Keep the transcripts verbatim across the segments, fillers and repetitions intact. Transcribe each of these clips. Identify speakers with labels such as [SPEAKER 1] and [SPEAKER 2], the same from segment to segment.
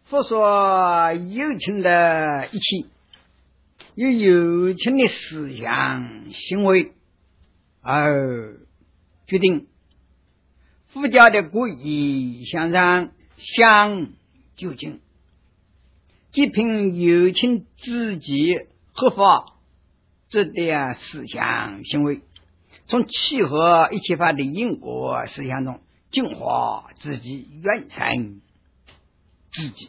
[SPEAKER 1] 佛说有情的一起，有有情的思想行为而决定。佛教的皈依向上想究竟，即凭有情自己合法这点思想行为，从契合一切法的因果思想中净化自己，完成自己。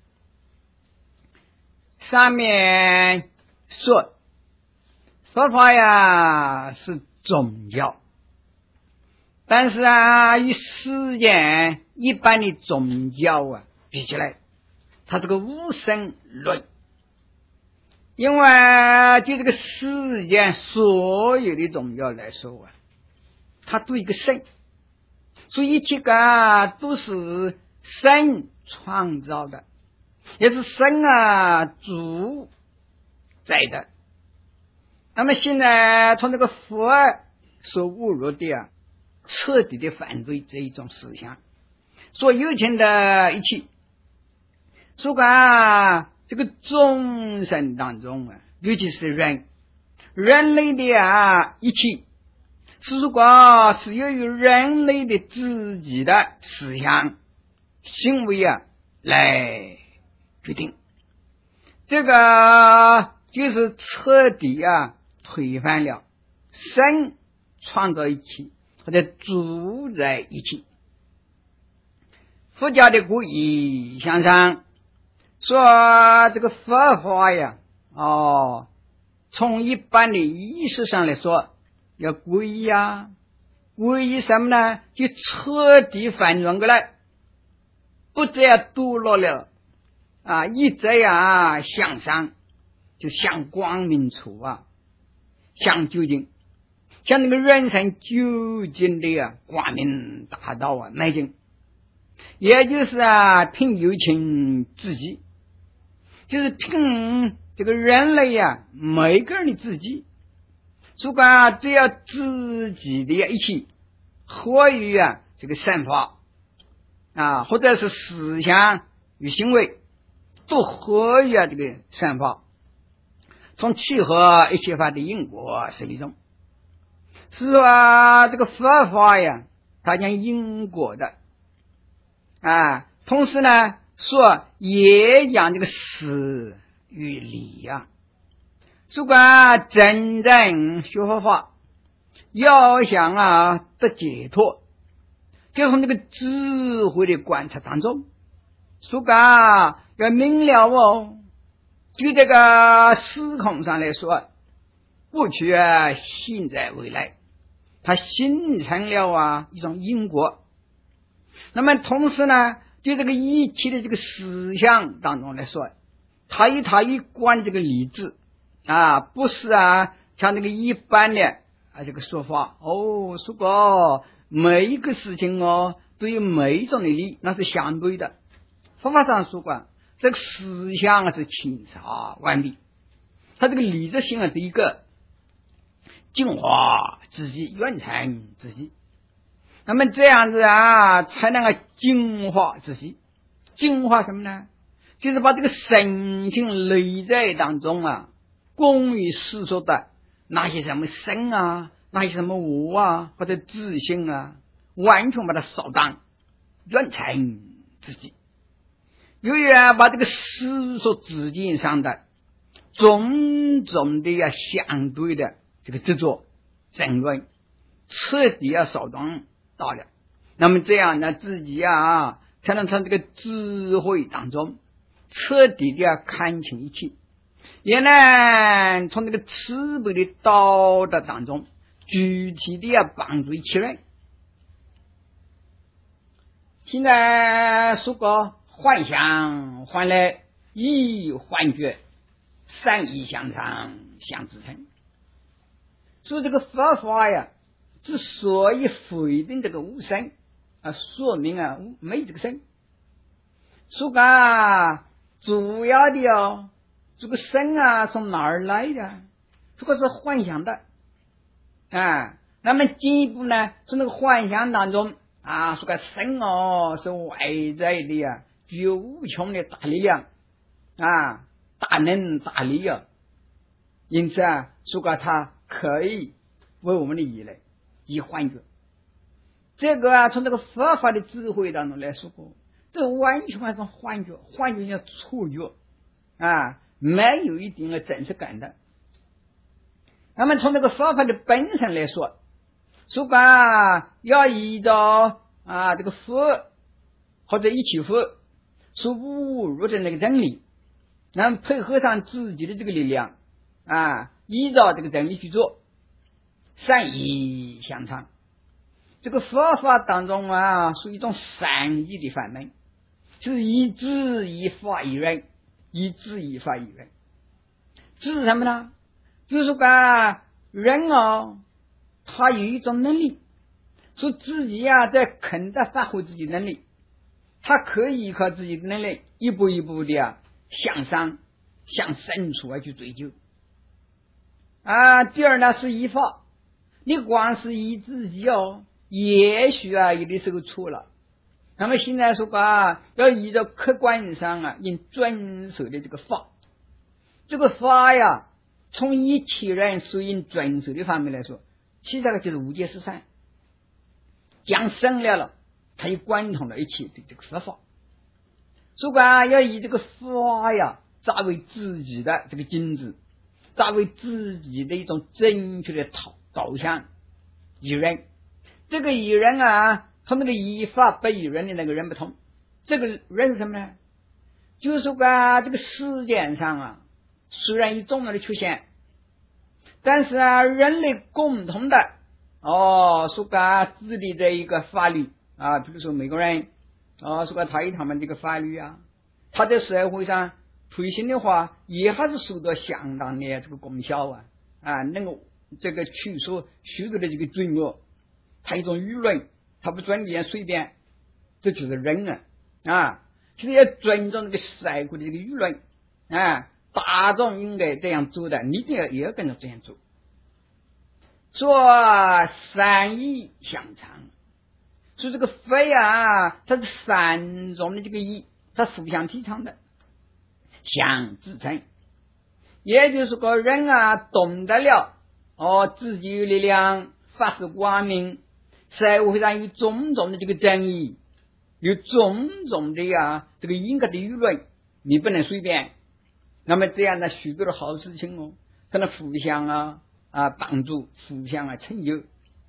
[SPEAKER 1] 上面说佛法呀是宗教，但是啊与世间一般的宗教啊比起来，它这个无神论。因为就这个世间所有的宗教来说啊，它都一个神，所以一切个都是神创造的，也是神啊主宰的。那么现在从这个佛所侮辱的啊，彻底的反对这一种思想，所有情的一切，说啊这个众生当中啊，尤其是人人类的啊一切，是如果是由于人类的自己的思想行为啊来决定，这个就是彻底啊推翻了神创造一切或者主宰一切。佛教的皈依向上说这个佛法呀，哦，从一般的意识上来说，要皈依啊，皈依什么呢？就彻底反转过来，不再堕落了啊，一直呀向上，就向光明处啊，向究竟，向那个人生究竟的啊光明大道啊迈进，也就是啊凭有情自己。就是凭这个人类呀、啊，每个人的自己，如果只要自己的一切合于啊这个善法啊，或者是思想与行为都合于啊这个善法，从契合一切法的因果实理中，是说这个佛法呀，它讲因果的啊，同时呢。说也讲这个事与理呀、啊，如果真正学佛法，要想啊得解脱，就从这个智慧的观察当中，如果要明了哦，就这个时空上来说，过去啊现在未来，它形成了啊一种因果。那么同时呢，就这个一切的这个思想当中来说，它与它一贯这个理智啊，不是啊像那个一般的啊这个说法哦，说过每一个事情哦对于每一种的理那是相对的。佛法上说过，这个思想是清察万弊，它这个理智性啊是一个净化自己，完成自己。那么这样子啊，才能够净化自己。净化什么呢？就是把这个神性内在当中啊，公于世俗的那些什么生啊，那些什么我啊，或者自信啊，完全把它扫荡，完成自己。由于啊，把这个世俗之间上的种种的呀、啊、相对的这个执着争论，彻底要扫荡到了，那么这样呢，自己啊才能从这个智慧当中彻底的要看清一切，也能从这个慈悲的道德当中具体的要帮助一切人。现在说过幻想换来一幻觉，三一相常相支撑。所以这个佛法呀，之所以否定这个无神啊，说明啊没这个神。说啊，主要的哦，这个神啊从哪儿来的？这个是幻想的啊。那么进一步呢，从那个幻想当中啊，说个神哦是外在的呀、啊， 具有无穷的大力量啊，大能大力啊，因此啊，说过它可以为我们的义来以幻觉。这个啊，从这个佛法的智慧当中来说过，这完全是幻觉，幻觉叫错觉啊，没有一定的真实感的。那么从这个佛法的本身来说，说过要依照啊这个佛或者一起佛所悟入的那个真理，那么配合上自己的这个力量啊，依照这个真理去做，善意相长。这个佛法当中啊，属于一种善意的法门，就是一智一法一人，一智一法一人。这是什么呢？就是说人哦，他有一种能力，说自己啊在肯的发挥自己能力，他可以依靠自己的能力一步一步的啊向上向深处啊去追究啊。第二呢是依法，你光是依自己哦，也许啊有的时候错了。那么现在说啊，要依照客观上啊应遵守的这个法，这个法呀，从一切人所应遵守的方面来说，其实这个就是无界十善，讲深了了，它就贯通了一切的这个佛法。所以啊，要以这个法呀作为自己的这个经旨，作为自己的一种正确的导导向。依人，这个依人啊，和那个依法不依人的那个人不同。这个人是什么呢？就是说啊，这个世界上啊，虽然有重要的出现，但是啊，人类共同的哦，说啊治理的一个法律啊，比如说美国人啊，说他有他们这个法律啊，他在社会上推行的话，也还是受到相当的这个功效啊啊，能够这个去除许多的这个罪恶，他一种舆论，他不专业随便，这就是人啊啊，其实要尊重这个社会的这个舆论啊，大众应该这样做的，你也要也要跟着这样做。说善意相长，所以这个法啊，它是三种的这个义，它互相提倡的，相支撑。也就是说，人啊懂得了哦，自己有力量，发示光明，社会上有种种的这个争议，有种种的呀这个严格的舆论，你不能随便。那么这样的许多的好事情哦，可能互相啊啊帮助，互相啊成就。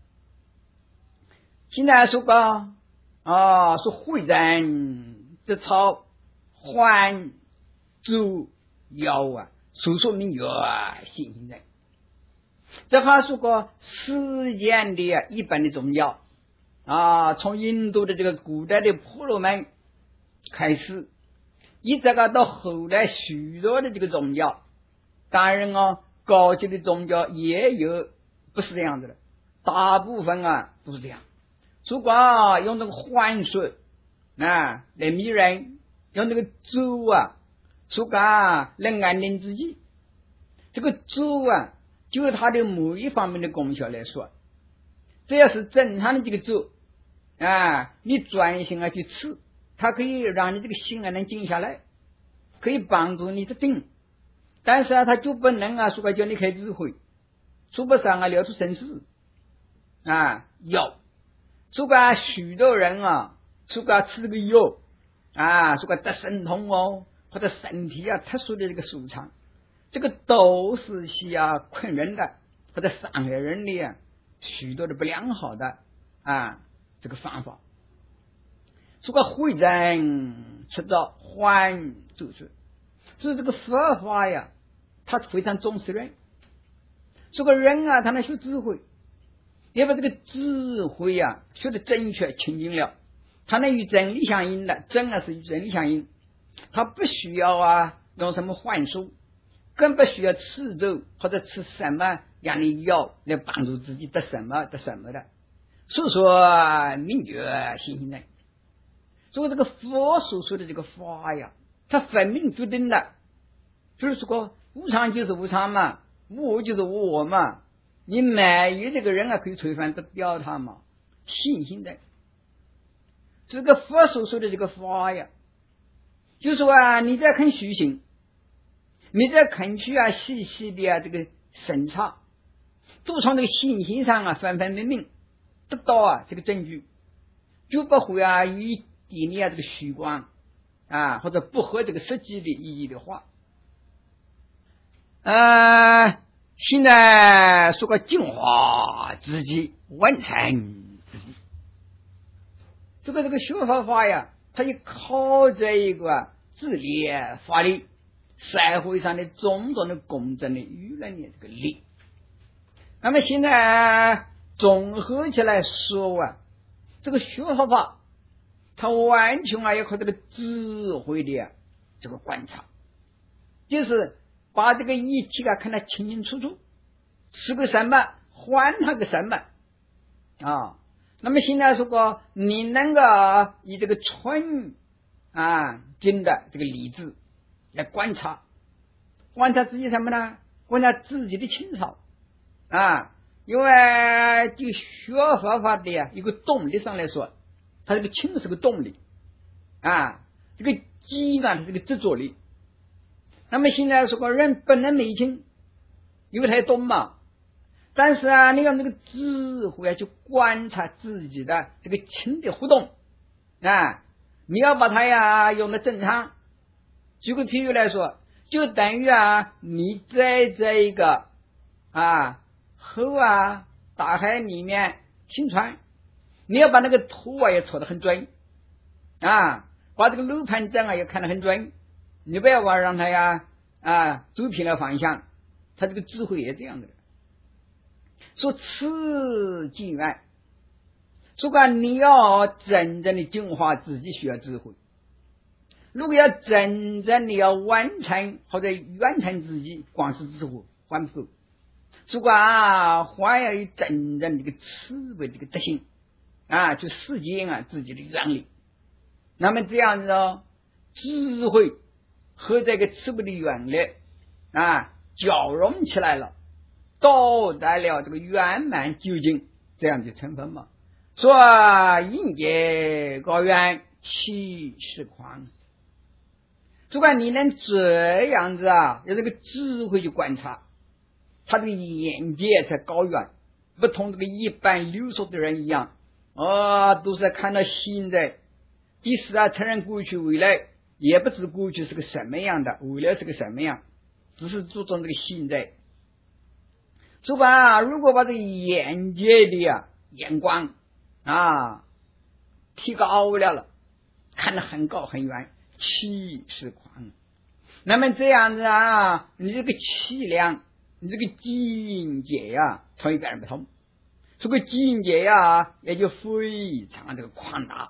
[SPEAKER 1] 现在说个啊，说会人这草还主要啊，所说明有啊信心人。这话说过世间的啊一般的宗教啊，从印度的这个古代的婆罗门开始，一直到后来许多的这个宗教，当然啊高级的宗教也有不是这样子的，大部分啊都是这样。如果啊用这个幻术啊来迷人，用这个咒啊说啊来安定自己，这个咒啊就它的某一方面的功效来说，这要是正常的这个咒啊，你专心啊去吃，它可以让你这个心啊能静下来，可以帮助你的定。但是啊，它就不能啊说叫你开智慧，说不上啊了出生死啊药。说个许多人啊，说个吃这个药啊，说个得神通哦，或者身体啊特殊的这个舒畅，这个都是需要困人的或者伤害人的啊，许多的不良好的啊这个方法。说个会人吃到还就是，所以这个佛法呀，他非常重视人。说个人啊，他能学智慧。要把这个智慧呀、啊、学得正确清净了，它能与真理相应的，真啊是与真理相应，它不需要啊用什么幻术，更不需要吃咒或者吃什么样的药来帮助自己得什么得什么的。所以说明觉信心人，所以这个佛所说的这个法呀，它分明决定了，就是说无常就是无常嘛，无我就是无我嘛。你没有这个人啊，可以推翻得掉他嘛？信心的，这个佛所说的这个法呀， 就说啊，你再肯虚心，你再肯去啊，细细的啊这个审查，都从这个信息上啊分分明明得到啊这个证据，就不会啊有一点点啊这个虚光啊，或者不合这个实际的意义的话。呃，现在说个净化自己，完成自己，这个这个学佛法呀，它就靠着一个自立法律，社会上的种种的公正的舆论的这个力。那么现在综合起来说啊，这个学佛法它完全啊要靠这个智慧的、啊、这个观察，就是把这个议题啊看得清清楚楚，是个什么换它个什么啊。那么现在说过，你能够以这个纯啊真的这个理智来观察，观察自己什么呢？观察自己的清扫啊。因为就学佛法的呀、啊、一个动力上来说，它这个清是个动力啊，这个机呢是个执着力。那么现在说个人本来没清，因为太懂嘛，但是啊，你用这个智慧啊去观察自己的这个清的互动啊，你要把它呀用的正常。举个譬如来说，就等于啊你在这一个啊河啊大海里面行船，你要把那个图啊也戳得很准啊，把这个楼盘证啊也看得很准，你不要玩让它呀啊走偏了方向，他这个智慧也这样的。说此即缘，说过你要真正的净化自己需要智慧，如果要真正的要完成或者完成自己，光是智慧还不够。说过啊，还要有真正的这个慈悲这个德行啊，去实践啊自己的愿力。那么这样子哦，智慧和这个慈悲的愿力啊交融起来了，到达了这个圆满究竟，这样就成分嘛。说应界高远，其实宽。如果你能这样子啊，有这个智慧去观察，他这个眼界才高远，不同这个一般流俗的人一样啊、哦，都是看到现在，即使啊承认过去未来，也不知过去是个什么样的，未来是个什么样，只是注重这个现在。说吧，如果把这个眼界的啊眼光啊提高了了，看得很高很远，气势宽，那么这样子啊，你这个气量，你这个境界呀、啊，从一个人不同，这个境界呀、啊，也就非常这个宽大。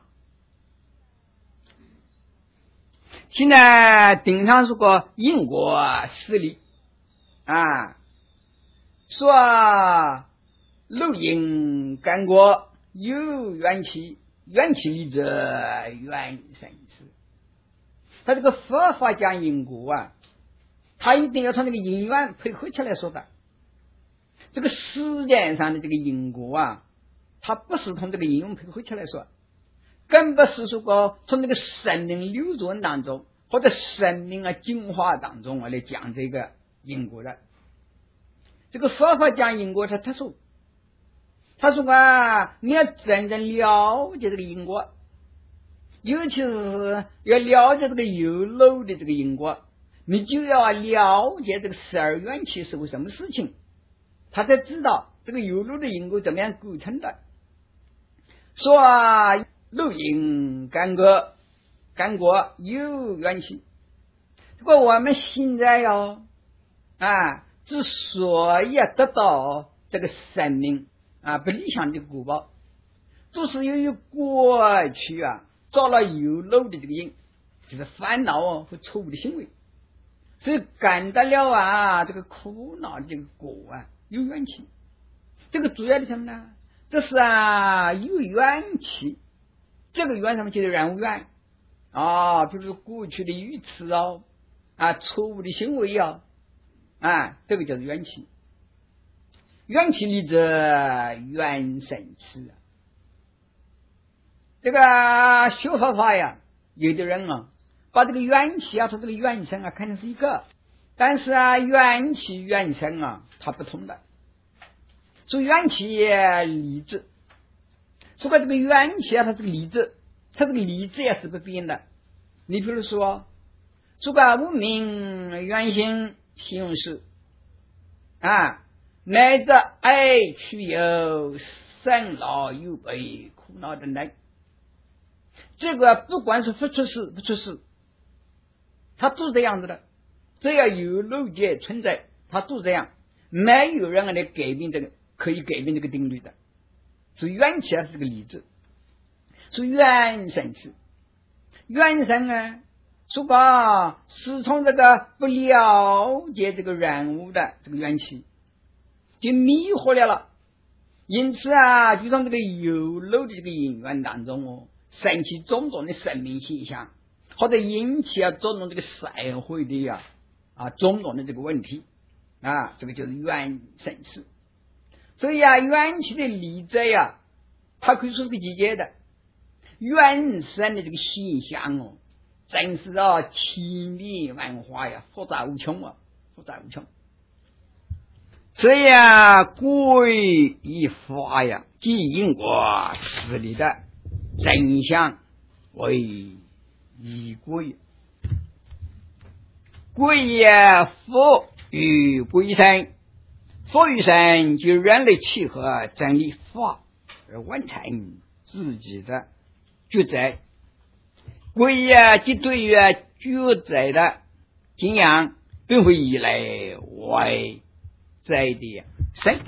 [SPEAKER 1] 现在顶上说过因果实力啊，说漏因干果有缘起，缘起力者缘生之。他这个佛法讲因果啊，他一定要从这个因缘配合起来说的。这个世界上的这个因果啊，它不是从这个因缘配合起来说，更不是说过从这个生命流转当中或者生命啊进化当中啊来讲这个因果的。这个佛法讲因果，他他说他说啊，你要真正了解这个因果，尤其是要了解这个有漏的这个因果，你就要了解这个十二缘起是为什么事情，他才知道这个有漏的因果怎么样构成的。说啊，漏因干果，干果有缘起。如果我们现在要啊，之所以得到这个生命啊不理想的果报，都是由于过去啊造了有漏的这个因，就是烦恼哦和错误的行为，所以感到了啊这个苦恼的这个果啊有缘起。这个主要的什么呢？这是啊有缘起，这个缘什么就是人无缘啊，比如过去的语词哦啊错误的行为啊啊，这个就是缘起。缘起力者缘生之。这个学佛法呀，有的人啊把这个元气啊，它这个元神啊看成是一个，但是啊，元气元神啊，它不同的。所以元气离子，说个这个元气啊，它这个离子，它这个离子也是不变的。你比如说，说个无名原型形容词啊，乃至爱去有生老有悲苦恼等等，这个不管是不出世不出世，它都是这样子的。只要有漏界存在，它都这样，没有人来改变这个，可以改变这个定律的。所以元气啊是这个理智，所以元神是元神啊，说个是从这个不了解这个人物的这个元气就迷惑了了，因此啊，就从这个有漏的这个因缘当中哦，生起种种的生命现象，或者引起啊种种这个社会的呀啊种种的这个问题啊，这个就是元神事。所以啊，元气的理者呀，它可以说是个集结的元神的这个现象哦，真是啊千变万化呀，复杂无穷啊，复杂无穷。所以啊，归以法呀，即因果实理的真相为依归。归也佛与归身，佛与身就人类契合真理法而完成自己的抉择。归也即对于抉择的经验，并会以来为在的身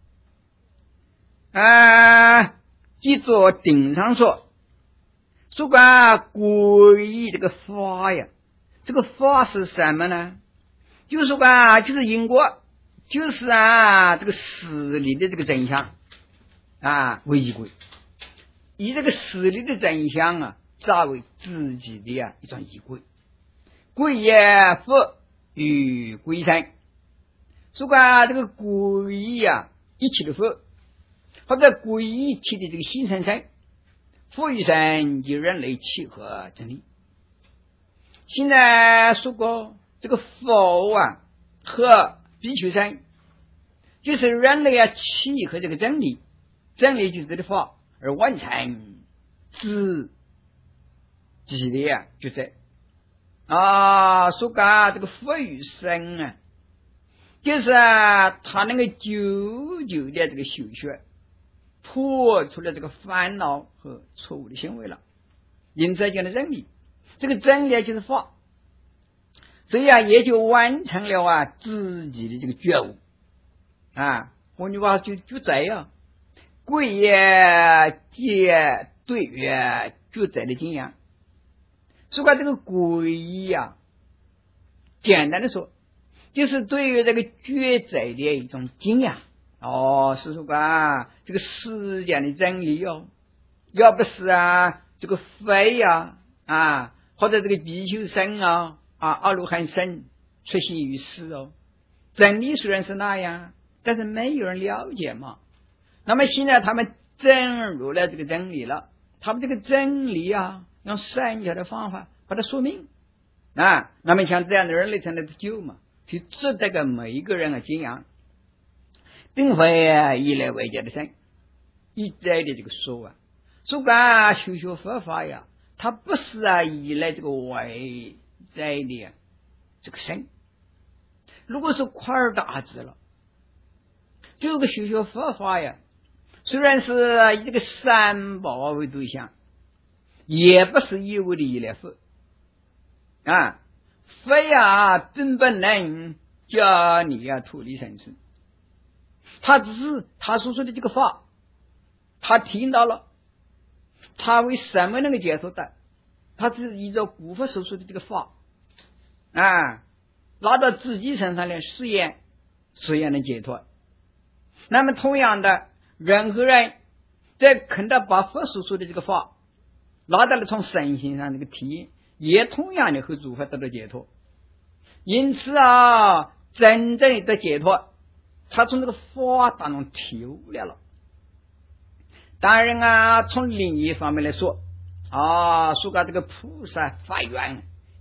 [SPEAKER 1] 啊，即作顶上说，说个归依这个法呀，这个法是什么呢？就是说啊，就是因果，就是啊这个实理的这个真相啊为依归，以这个实理的真相啊作为自己的啊一种依归。归也佛与归身，说个这个归依啊一起的佛，或者归依起的这个心神身，佛与身就人类契合真理。现在说过这个佛啊和比丘身，就是人类啊契合这个真理，真理就是这个法而完成自己的啊抉择啊。说个这个佛与身啊，就是啊他那个久久的这个修学，破除了这个烦恼和错误的行为了，因此讲的真理，这个真理就是法，所以啊也就完成了啊自己的这个觉悟啊。换句话就就这样，贵也皆对于抉择的经验。说过这个皈依啊，简单的说，就是对于这个抉择的一种经验哦，是说啊这个世间的真理哦，要不是啊这个非呀 啊, 啊或者这个比丘僧啊啊阿罗汉僧出现于世哦，真理虽然是那样，但是没有人了解嘛。那么现在他们证入了这个真理了，他们这个真理啊用善巧的方法把它说明啊，那么像这样的人类才能得救嘛，就值得个每一个人的敬仰，并非以来为家的生一再的这个说啊，说啊修学佛法呀，它不是啊以来这个外在的这个生，如果是夸大字了，这个修学佛法呀，虽然是以这个三宝为对象，也不是一味的依赖佛啊，非啊并不能叫你啊脱离生死，他只是他所说的这个法，他听到了，他为什么能够解脱的？他只是依照古佛所说的这个法啊，拿到自己身上来实验，实验能解脱。那么同样的，任何人在肯定把佛所说的这个法拿到了从身心上这个体验，也同样的和诸佛得到解脱。因此啊，真正的解脱，他从这个法当中体悟了了。当然啊，从另一方面来说啊，说到这个菩萨发愿，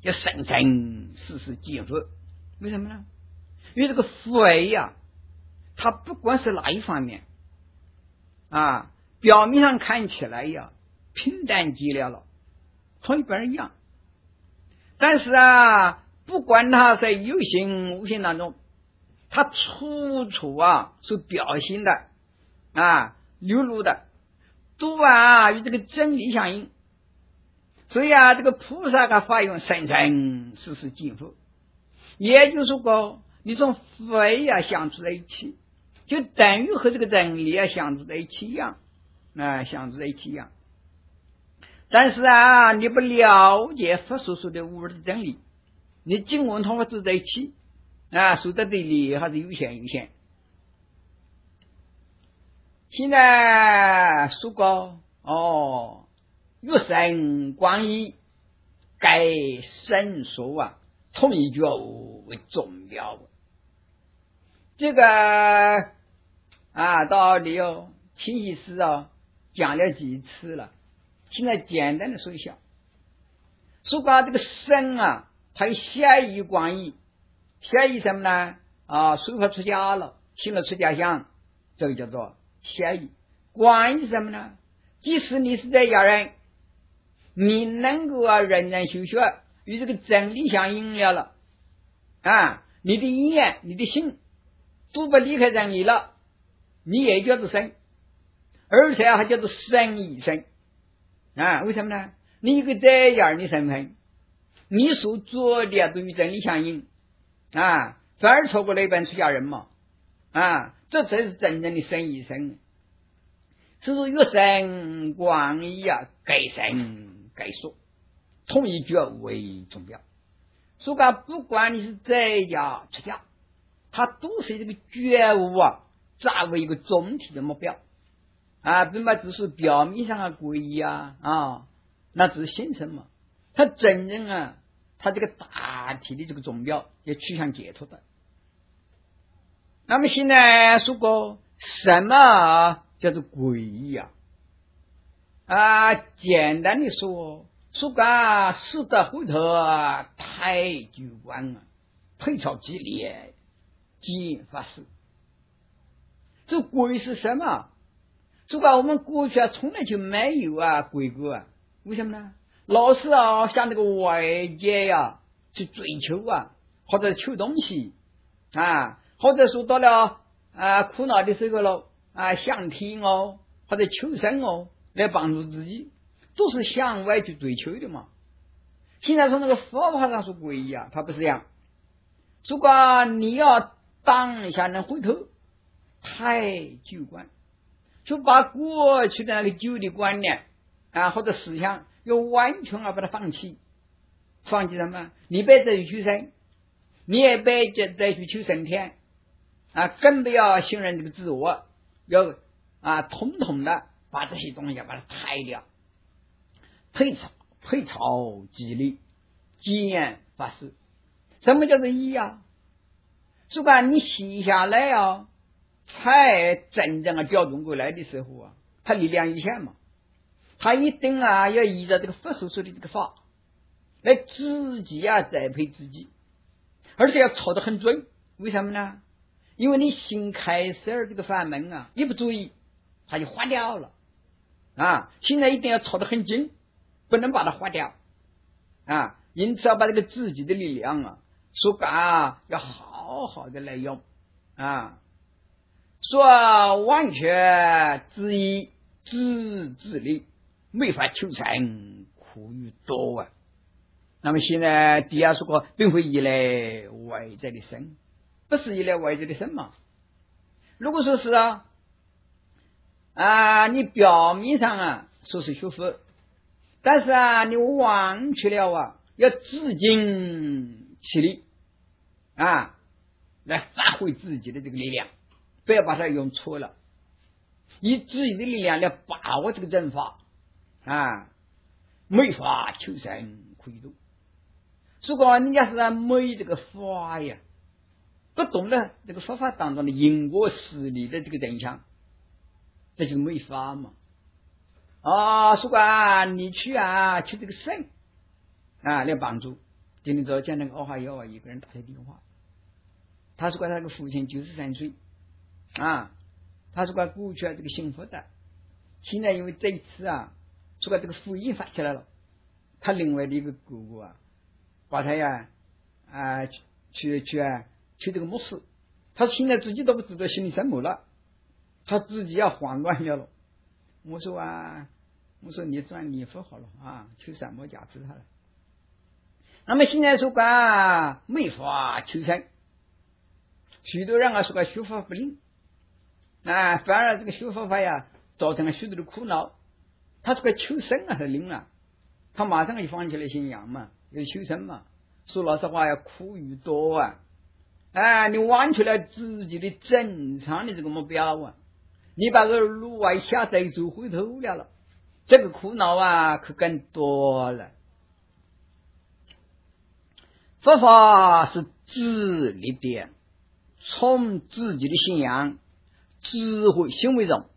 [SPEAKER 1] 要生生世世见佛。为什么呢？因为这个佛呀，它不光是那一方面啊，表面上看起来呀平淡极了了，和一般人一样，但是啊，不管它在有形无形当中，它处处啊所表现的啊流露的都啊与这个真理相应。所以啊，这个菩萨的法用生生世世尽佛，也就是说你从佛呀相处在一起，就等于和这个真理啊相处在一起一样啊，相处在一起一样。但是啊，你不了解佛所说的无二的真理，你尽管同我走在一起啊，所得的利还是有限有限。现在说过哦，月神光阴该神说啊，同一句为重要。这个啊道理哦，清晰师啊讲了几次了，现在简单的说一下。说过这个神啊，它有显义广义，显义什么呢？啊，说法出家了，信了出家相，这个叫做显义。广义是什么呢？即使你是在家人，你能够啊认真修学，与这个真理相应了了啊，你的意念你的心都不离开真理了，你也叫做神，而且还叫做神以神啊。为什么呢？你一个在家人的身份，你所做的都与真理相应啊，反而错过了一般出家人嘛啊，这才是真正的神以神。是说越神广义啊，该神该说，同一句为重要。所以不管你是在家出家，它都是这个觉悟啊，作为一个总体的目标啊，并不只是表面上的皈依啊啊，那只是形成嘛。它真正啊，它这个大体的这个总标也趋向解脱的。那么现在说过什么叫做皈依啊？啊，简单的说，说个四德回头太具观啊，配草激烈，即发誓。这皈是什么？说个我们过去啊，从来就没有啊皈过啊，为什么呢？老是啊向这个外界呀、啊、去追求啊，或者求东西啊，或者说到了啊苦恼的时候了啊，向天哦，或者求神哦来帮助自己，都是向外去追求的嘛。现在从那个佛法上说皈依啊，它不是这样。如果你要当下能回头，太旧观，就把过去的那个旧的观念啊或者思想，要完全啊把它放弃。放弃什么？你别再去求神，你也别再去求神天啊，更不要信任这个自我，要啊统统的把这些东西要把它拆掉。配草配草激励，见发誓。什么叫做义啊？如果你写下来啊，才真正的调动过来的时候啊，它力量有限嘛，它一定啊要依照这个佛所说的这个法来自己啊栽培自己，而且要抄得很准。为什么呢？因为你新开始这个法门啊，一不注意它就花掉了啊！现在一定要抄得很精，不能把它花掉啊！因此要把这个自己的力量啊，说啊要好好的来用啊，说完全自意自自力，没法求成，苦于多啊。那么现在第二说过，并非依赖外在的神，不是依赖外在的神嘛？如果说是啊啊，你表面上啊说是学佛，但是啊你忘去了啊，要自尽其力啊，来发挥自己的这个力量，不要把它用错了，以自己的力量来把握这个正法啊，没法求生苦度。如果人家是没这个法呀，不懂得这个佛法当中的因果实理的这个真相，这就是没法嘛。啊，如果啊你去啊求这个神啊来帮助， 今天早讲那个奥哈哟啊，一个人打来电话，他说过他那个父亲九十三岁啊，他说过过去啊这个幸福的，现在因为这一次啊，说过这个福音发起来了，他另外的一个哥哥啊，把他呀啊去去去啊去这个牧师，他现在自己都不知道心里什么了，他自己要慌乱了了。我说啊，我说你转念佛好了啊，求什么价值他了。那么现在说啊，没法求生，许多人啊说个学法不灵啊，反而这个学法法呀造成了许多的苦恼。他说个求生啊是灵啊，他马上就放弃了信仰嘛，要求生嘛。说老实话呀，苦与多啊，啊，你忘却了自己的正常的这个目标啊，你把这个路啊一下子走回头了了，这个苦恼啊可更多了。佛法是自立的，从自己的信仰、智慧、行为中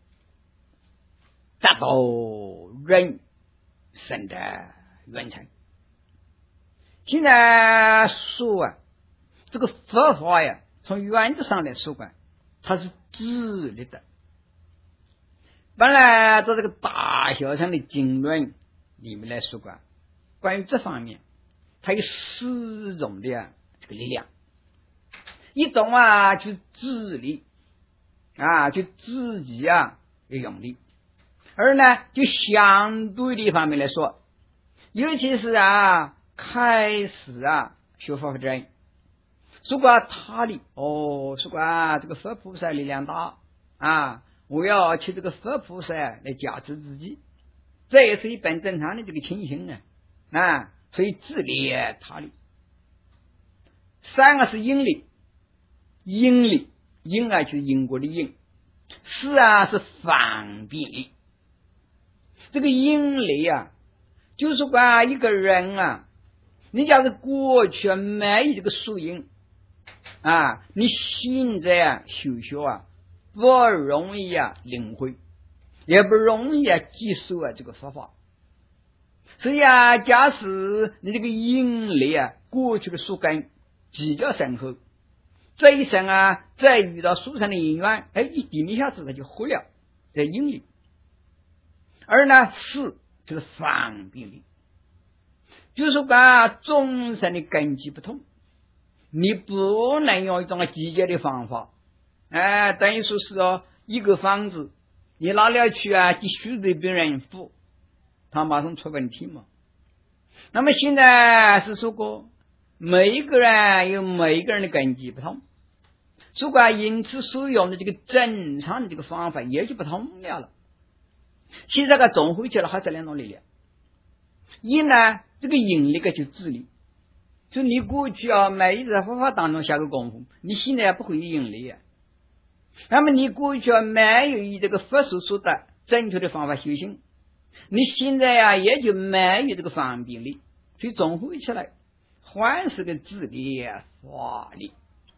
[SPEAKER 1] 达到人生的圆成。现在说啊，这个佛法呀，从原则上来说啊，它是自立的。本来在这个大小乘的经论里面来说啊，关于这方面，它有四种的、啊、这个力量。一种啊，就自力啊，就自己啊要用力；而呢，就相对的方面来说，尤其是啊，开始啊学佛的人，说过他力哦，说过啊，这个佛菩萨力量大啊，我要去这个佛菩萨来加持自己，这也是一本正常的这个情形呢啊，所以自力他力。三个是因力，因力因啊就是因果的因，四啊是方便力。这个因力啊，就是说啊一个人啊，你假如过去没有这个素因啊，你现在啊修学啊不容易啊领会，也不容易啊接受啊这个佛法。所以啊，假使你这个因力啊过去的树根比较深厚，这一生啊再遇到殊胜的因缘，哎，一点一下子他就活了这因力。而呢是这个方便力，就是说啊众生的根基不同，你不能用一种直接的方法，哎，等于说是哦，一个方子你拿了去啊给许多病人服，他马上出问题嘛。那么现在是说过每一个人有每一个人的根基不同，如果因此所用的这个正常的这个方法也就不同了了。现在个总回去了还是两种力量。一呢，这个引力个就自力，就你过去啊每一次佛法当中下个功夫，你现在不会有引力啊。那么你过去啊没有以这个佛所说的正确的方法修行，你现在啊也就没有这个方便力，所以总回起来还是个自力法力。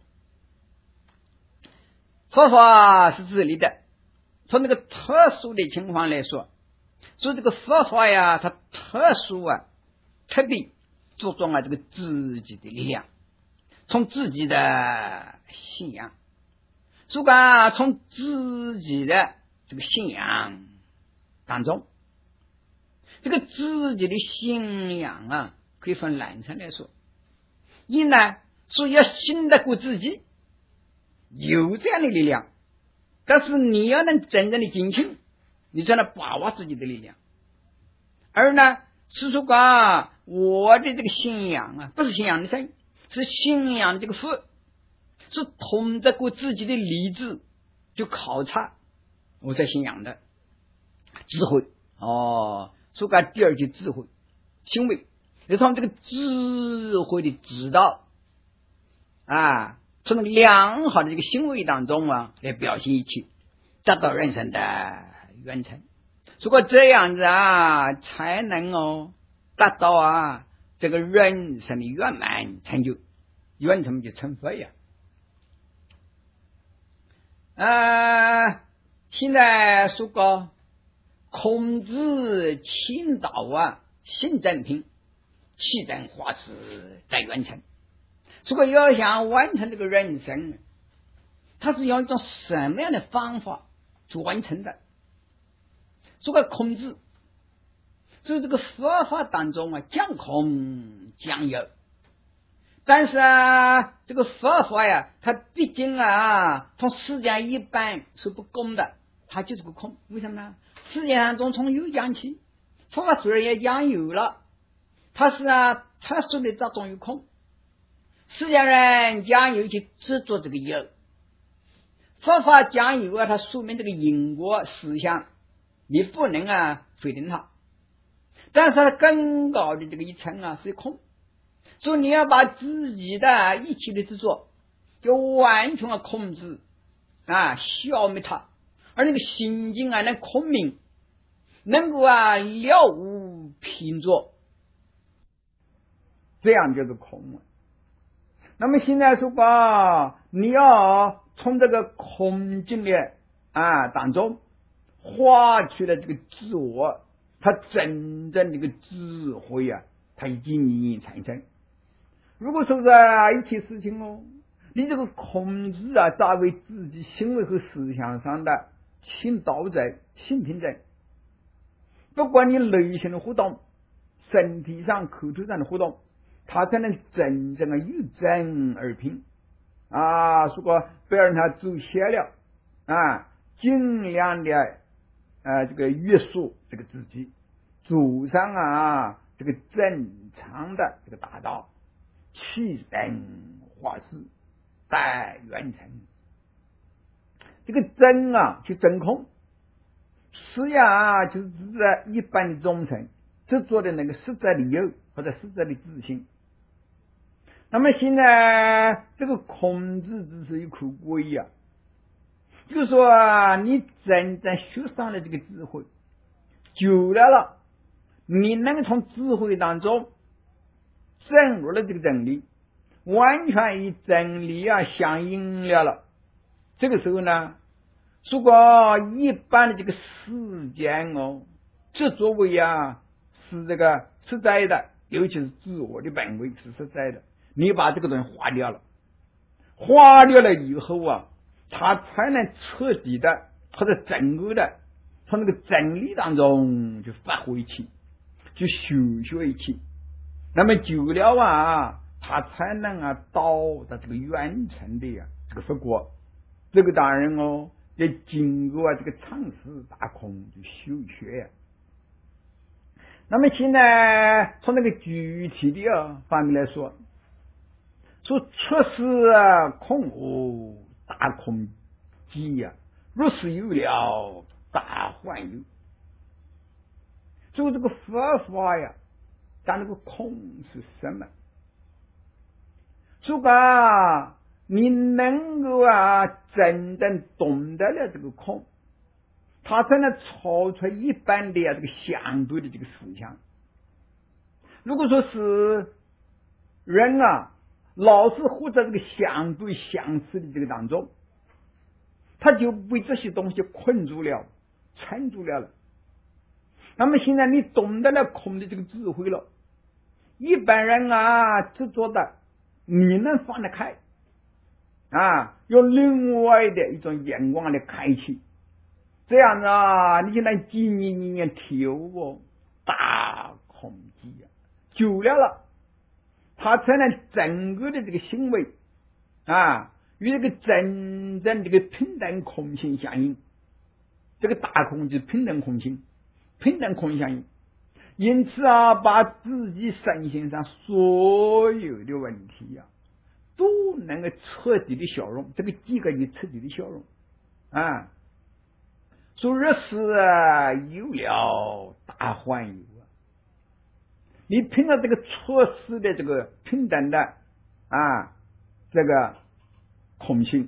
[SPEAKER 1] 佛法是自力的，从那个特殊的情况来说，所以这个佛法呀，它特殊啊，特别注重啊这个自己的力量，从自己的信仰，如果啊从自己的这个信仰当中，这个自己的信仰啊，可以分两层来说。一呢，是要信得过自己，有这样的力量，但是你要能真正的精进，你才能把握自己的力量。而呢是说啊我的这个信仰啊，不是信仰的神，是信仰这个佛，是通得过自己的理智就考察我在信仰的智慧哦。说个第二句智慧行为，就从这个智慧的指导啊，从那个良好的这个行为当中啊来表现一切，达到人生的圆成。如果这样子啊，才能哦达到啊这个人生的圆满成就，圆成就成佛呀。啊，现在说过孔子、青岛啊、信正品气灯化事在完成。如果要想完成这个人生，他是用一种什么样的方法去完成的？这个孔子，所以这个佛法当中啊，讲空讲有，但是啊，这个佛法呀，它毕竟啊，从世间一般是不公的，它就是个空。为什么呢？世界当中从有讲起，佛法虽然也讲有了，它是啊，它说的这种有空。世间人讲有去执着这个有，佛法讲有啊，它说明这个因果思想，你不能啊否定它。但是它更高的这个一层啊是空，所以你要把自己的一切的执着，就完全的控制啊，消灭它，而那个心境啊，能空明，能够啊了无凭着，这样就是空了。那么现在说吧，你要从这个空境的啊当中画出了这个自我，它真正这个智慧啊，它已经已产生。如果说是一切事情哦，你这个控制啊，作为自己行为和思想上的心道德、心平等，不管你内心的互动、身体上、口头上的互动，它才能真正的与正而平啊！如果不要让它走邪了啊，尽量的呃这个约束这个自己，走上啊这个正常的这个大道，气灯化事待圆成。这个真啊就真空，实呀啊就是指的一般的忠诚执着的那个实在的有或者实在的自信。那么现在这个孔子只是一口龟呀、啊，就是说、啊、你真正学上了这个智慧，久了了，你能从智慧当中证入了这个真理，完全与真理啊相应了了。这个时候呢，如果一般的这个世间哦，这作为啊是这个实在的，尤其是自我的本位是实在的，你把这个东西化掉了，化掉了以后啊，它才能彻底的或者整个的从那个真理当中就发挥起，就修学起。那么久了啊，它才能啊到达这个圆成的呀、啊、这个佛果。这个当然哦，也经过啊这个常识大空就修学呀、啊。那么现在从那个具体的啊方面来说，说出世啊空无大空寂呀、啊，若是有了大幻有。就这个佛法呀，讲这个空是什么？如果你能够啊真正懂得了这个空，它才能超出一般的啊这个相对的这个思想。如果说是人啊老是活在这个相对相似的这个当中，他就被这些东西困住了、缠住了了。那么现在你懂得了空的这个智慧了，一般人啊执着的，你能放得开啊，用另外的一种眼光来开启，这样子啊，你就能经历一年体悟哦，大空寂啊，久了了，他才能整个的这个行为啊，与这个真正这个平等空性相应。这个大空就是平等空性，平等空性相应。因此啊，把自己身心上所有的问题啊，都能够彻底的消融，这个几个就彻底的消融啊。所以若是啊有了大幻有啊，你凭着这个错失的这个平等的啊这个空性，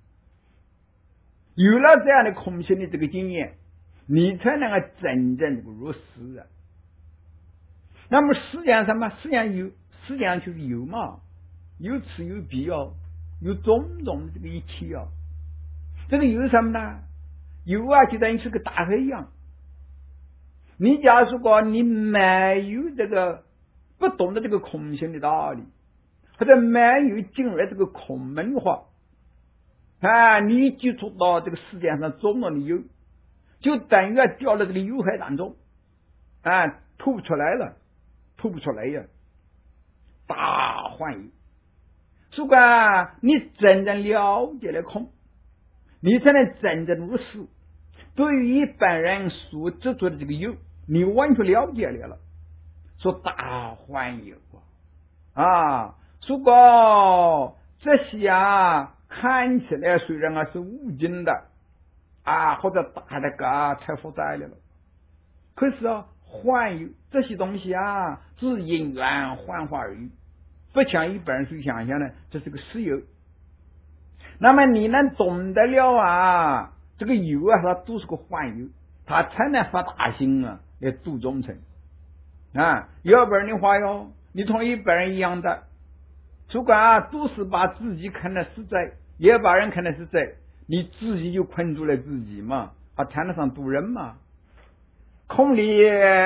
[SPEAKER 1] 有了这样的空性的这个经验，你才能够真正入世啊。那么实际上什么？实际上有，实际上就是有嘛，有此有彼哦，有种种的这个一切哦。这个有什么呢？有啊，就等于是个大海一样。你假如说你没有这个
[SPEAKER 2] 不懂得这个空性的道理，或者没有进入这个空门化啊，你接触到这个世界上种了的有，就等于掉到这个有海当中啊，吐不出来了，吐不出来呀，大幻有。如果你真正了解了空，你才能真正入世。对于一般人所执着的这个有，你完全了解了了，说大幻有啊。如果这些啊看起来虽然啊是无尽的啊，或者大的个太复杂了，可是啊幻有这些东西啊只是因缘幻化而已，不像一般人所想象的这是个实有。那么你能懂得了啊这个有啊它都是个幻有，它才能发大心啊来度众生啊。要不然的话哟，你同一般人一样的，如果啊都是把自己看得实在，也把人看得实在，你自己就困住了自己嘛，还谈得上度人嘛？空里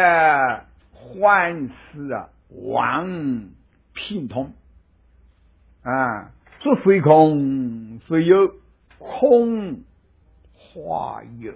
[SPEAKER 2] 幻事啊妄品通啊，说非空非有，空化有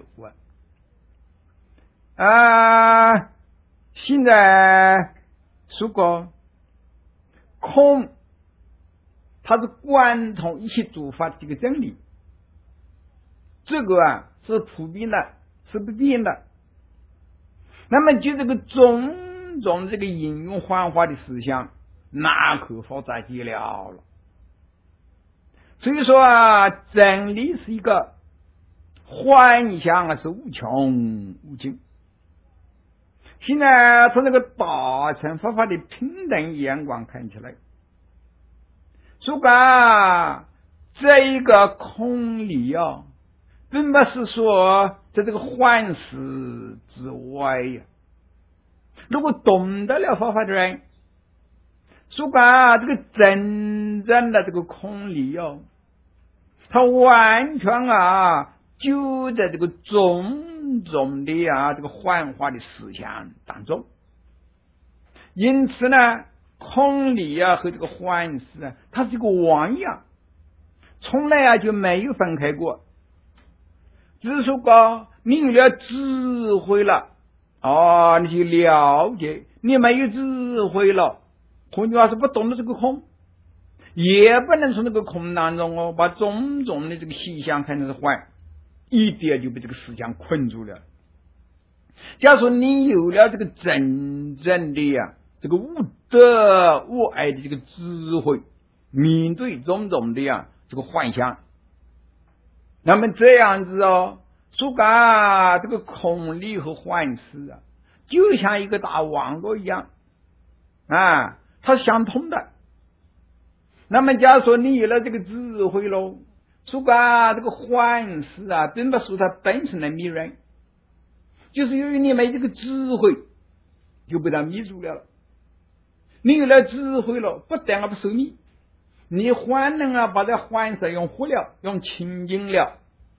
[SPEAKER 2] 啊。啊，现在说过空，它是贯通一切诸法这个真理，这个啊是普遍的，是不变的。那么就这个种种这个应用幻化的思想，那可复杂极了了。所以说啊，真理是一个幻象啊，是无穷无尽。现在从那个大乘佛法的平等眼光看起来，如果这一个空理啊，并不是说在这个幻事之外呀。如果懂得了佛法的人，如果这个真正的这个空理哦，他完全啊就在这个种种的啊这个幻化的思想当中。因此呢，空理啊和这个幻事啊，它是一个网样，从来啊就没有分开过。只是说过你有了智慧了哦，你就了解；你没有智慧了，换句话是不懂得这个空，也不能从这个空当中哦，把种种的这个细项看成是幻，一点就被这个思想困住了。假如说你有了这个真正的呀、啊，这个无德无爱的这个智慧，面对种种的呀、啊、这个幻象，那么这样子哦，说啊这个空理和幻事啊，就像一个大网络一样啊，它是相通的。那么假如说你有了这个智慧咯，说啊这个幻事啊，并不是它本身的迷人，就是由于你没这个智慧，就被它迷住了。你有了智慧了，不但不受迷，你还能啊把这幻事用活了，用清净了。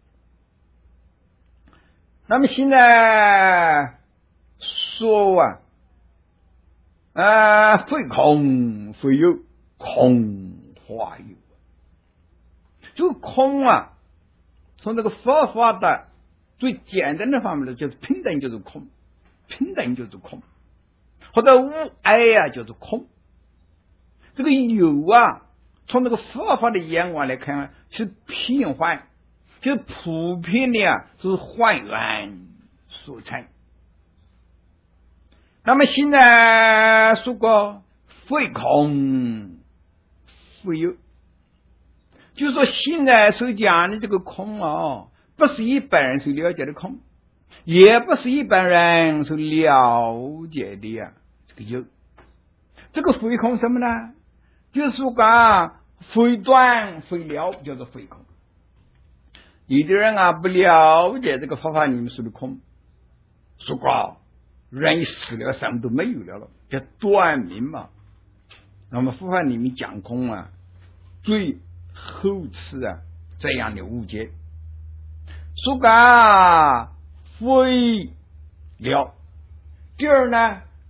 [SPEAKER 2] 那么现在说啊，啊非空非有，空化有。这个空啊，从这个佛法的最简单的方面呢，就是平等就是空，平等就是空，或者无爱啊就是空。这个有啊，从这个佛法的眼光来看啊，是平幻，就是普遍的啊，是幻缘所成。那么现在说过非空非有，就是说现在所讲的这个空啊，不是一般人所了解的空，也不是一般人所了解的呀、啊、这个有。这个非空什么呢？就是说啊，非断非了，叫做非空。有的人啊不了解这个佛法里面说的空，说过人一死了，什么都没有了了，叫断明嘛。那么佛法里面讲空啊，最后次啊这样的误解，说啊非了。第二呢，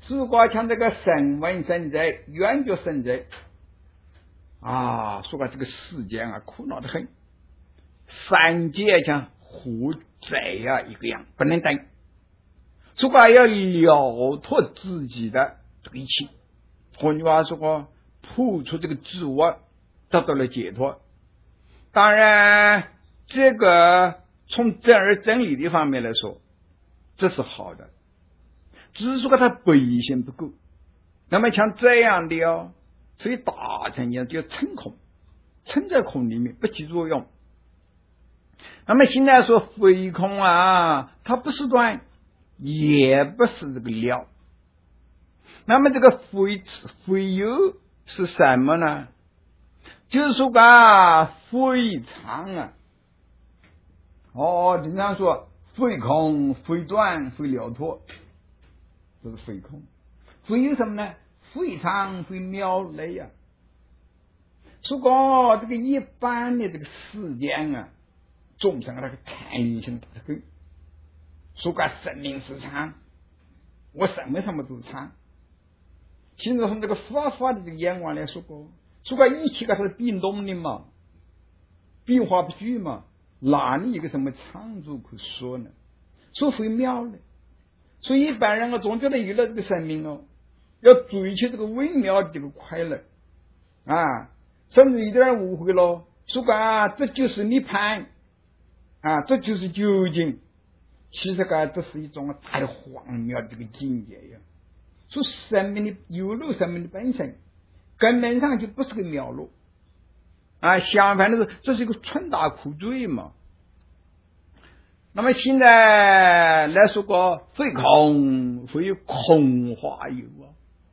[SPEAKER 2] 如果像这个神问神者、冤觉神者啊，说个这个世间啊，苦恼的很，三界像活贼啊一个样，不能等。如果要了脱自己的这个一切，换句话说过，破除这个自我，得到了解脱。当然，这个从真而真理的方面来说，这是好的，只是说它本性不够。那么像这样的哦，所以大乘也叫成空，成在空里面不起作用。那么现在说非空啊，它不是断，也不是这个了。那么这个非非有是什么呢？就是说个非常啊，哦，经常说非空、非断、非了脱，这是非空。非有什么呢？非常、非妙类啊。如果这个一般的这个世间啊，众生那个贪心大的很，说个生命是长，我什么什么都长。现在从这个佛法的这个眼光来说过，说个一切个是变动的嘛，变化不居嘛，哪里有个什么长处可说呢？说非妙的，所以一般人啊，总觉得有了这个生命哦，要追求这个微妙的这个快乐啊，甚至有点人误会了，说个啊，这就是涅槃啊，这就是究竟。其实个这是一种大的荒谬的这个境界呀。说生命的有漏，生命的本身根本上就不是个妙路啊，相反的是，这是一个纯大苦罪嘛。那么现在来说个非空，非有空化有啊。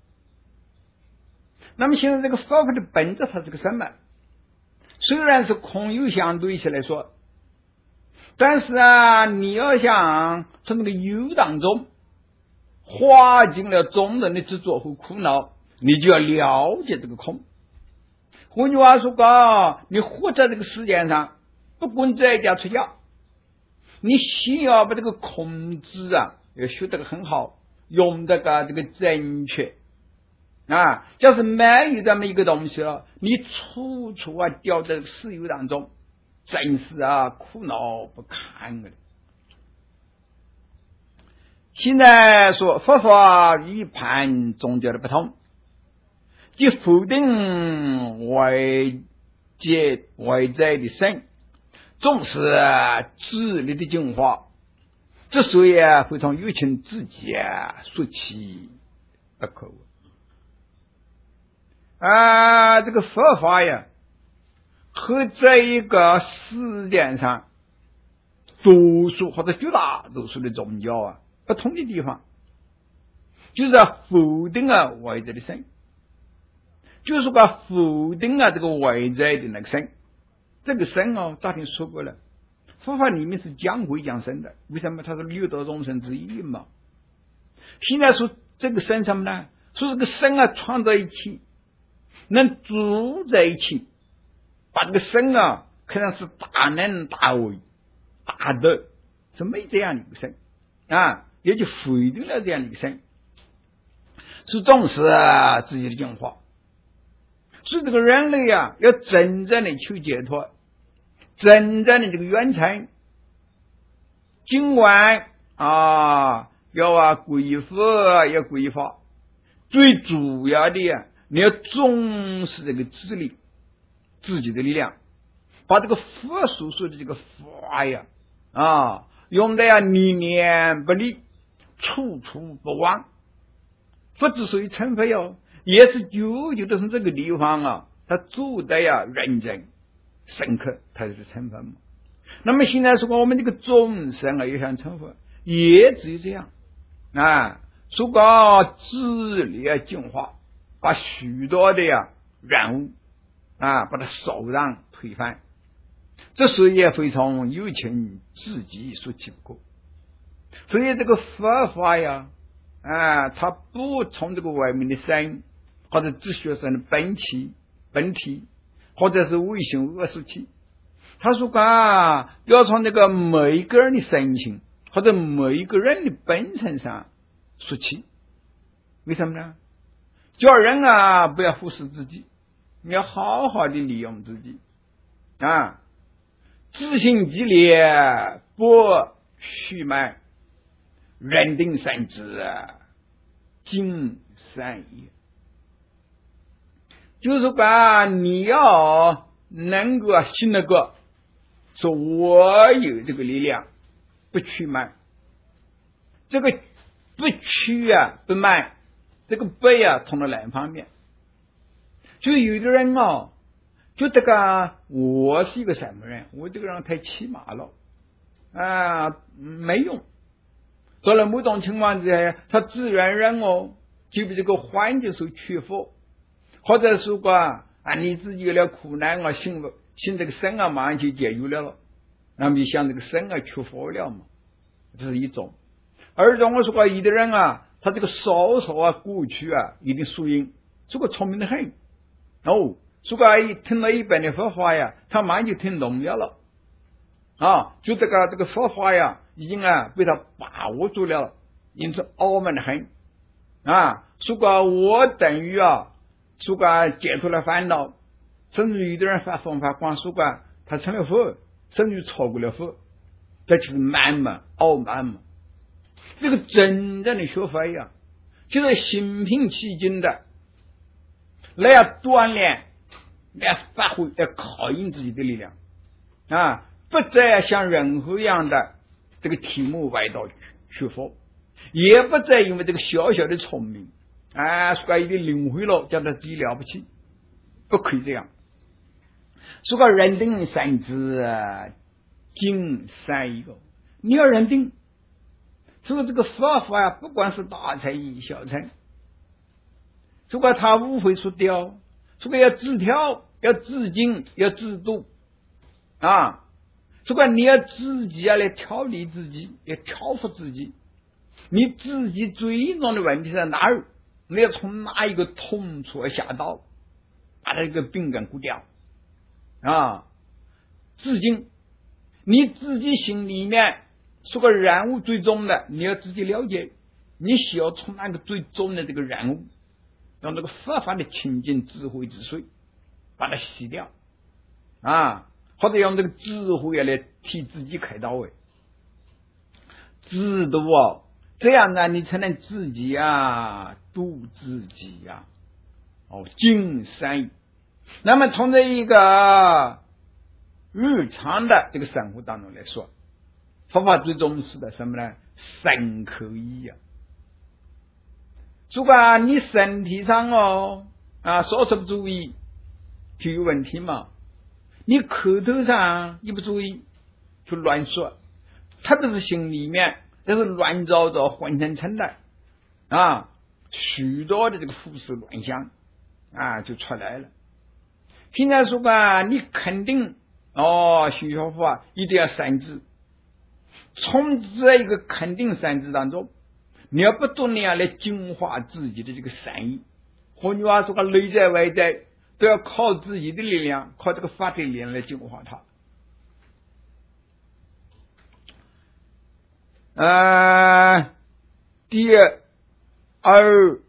[SPEAKER 2] 那么现在这个佛法的本质它是个什么？虽然是空有相对起来说，但是啊，你要想从那个有当中化尽了众人的执着和苦恼，你就要了解这个空。换句话说啊，你活在这个世界上，不管在家出家，你先要把这个空字啊要学得很好，用得个这个正确啊。要是没有这么一个东西了，你处处啊掉在私有当中，真是啊苦恼不堪的。现在说佛法与一般宗教的不同，即否定外界外在的神，重视智力的进化。之所以啊会从有情自己啊说起不可啊，这个佛法呀和这一个世界上多数或者绝大多数的宗教啊不同的地方，就是否定啊外在的神，就是说个否定啊这个外在的那个神。这个神哦，昨天说过了，佛法里面是讲鬼讲神的，为什么？它是六道众生之一嘛。现在说这个神什么呢？说这个神啊创造一起，能住在一起，把这个神啊看上是大能大伟大德，是没这样的一个神啊，也就否定了这样的一个神，是重视啊自己的进化。所以这个人类啊，要真正的求解脱，真正的这个圆成，尽管啊要啊归佛要归法，最主要的呀、啊，你要重视这个自力，自己的力量，把这个佛所说的这个法呀啊用的呀念念不离，处处不忘。佛之所以成佛哟，也是久久的从这个地方啊，他做的呀认真深刻，他就是成佛嘛。那么现在说我们这个众生啊，也想成佛，也只有这样啊，说个智力啊进化，把许多的呀任务啊，把它扫让推翻。这所以也非从有情自己所起不过。所以这个佛法呀啊，他不从这个外面的神或者哲学上的本体本体或者是唯心恶俗体，他说啊要从这个每一个人的神情或者每一个人的本身上说起。 为什么呢？叫人啊不要忽视自己，你要好好的利用自己啊，自信激烈，不虚慢，人定胜之，尽善也。就是说你要能够信那个说我有这个力量，不屈慢，这个不屈啊不慢，这个不啊从了两方面。就有的人哦就这个我是一个什么人，我这个人太起码了啊，没用。到了某种情况之下，他自然人哦就被这个环境所屈服，或者说过啊你自己有了苦难啊，信信这个神啊马上就解决了了，那么就向这个神啊屈服了嘛，这是一种。而种我说过有的人啊，他这个少少啊过去啊一定输赢，这个聪明的很哦，如果一听了一般的佛法呀，他马上就听懂了啊，就这个这个佛法呀已经啊被他把握住了，因此傲慢的很啊。如果我等于啊如果解除了烦恼，甚至有的人发疯发光，如果他成了佛，甚至超过了佛，这就是慢嘛，傲慢嘛。这个真正的学法呀，就是心平气静的来要锻炼，来发挥，来考验自己的力量啊，不再像任何样的这个题目外道学佛，也不再因为这个小小的聪明啊，所以的领会了叫他自己了不起，不可以这样。如果认定三知尽善一个，你要认定所以这个佛法啊，不管是大乘小乘，如果他无会说掉，如果要自调，要自精，要自度啊，如果你要自己要来调理自己，要调服自己，你自己最重的问题在哪儿？你要从哪一个痛处下刀，把这个病根割掉啊！自精，你自己心里面是个人物最终的，你要自己了解，你需要从那个最终的这个人物，用这个佛法的清净智慧之水把它洗掉啊，或者用这个智慧来替自己开刀位，知道哦，这样呢你才能自己啊度自己呀、啊、哦尽善。那么从这一个日常的这个生活当中来说，佛法最重视的什么呢？身口意呀、啊。如果你身体上哦啊说什不注意就有问题嘛，你口头上一不注意就乱说，特别是心里面这是乱糟糟混成成的啊，许多的这个胡思乱想啊就出来了。现在说吧，你肯定哦学学佛一定要三知，从这一个肯定三知当中，你要不断的来净化自己的这个善意，换句话说个内在外在都要靠自己的力量，靠这个法的力量来净化它。呃，第二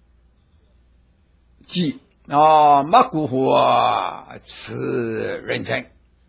[SPEAKER 2] 季啊，马古火此人生。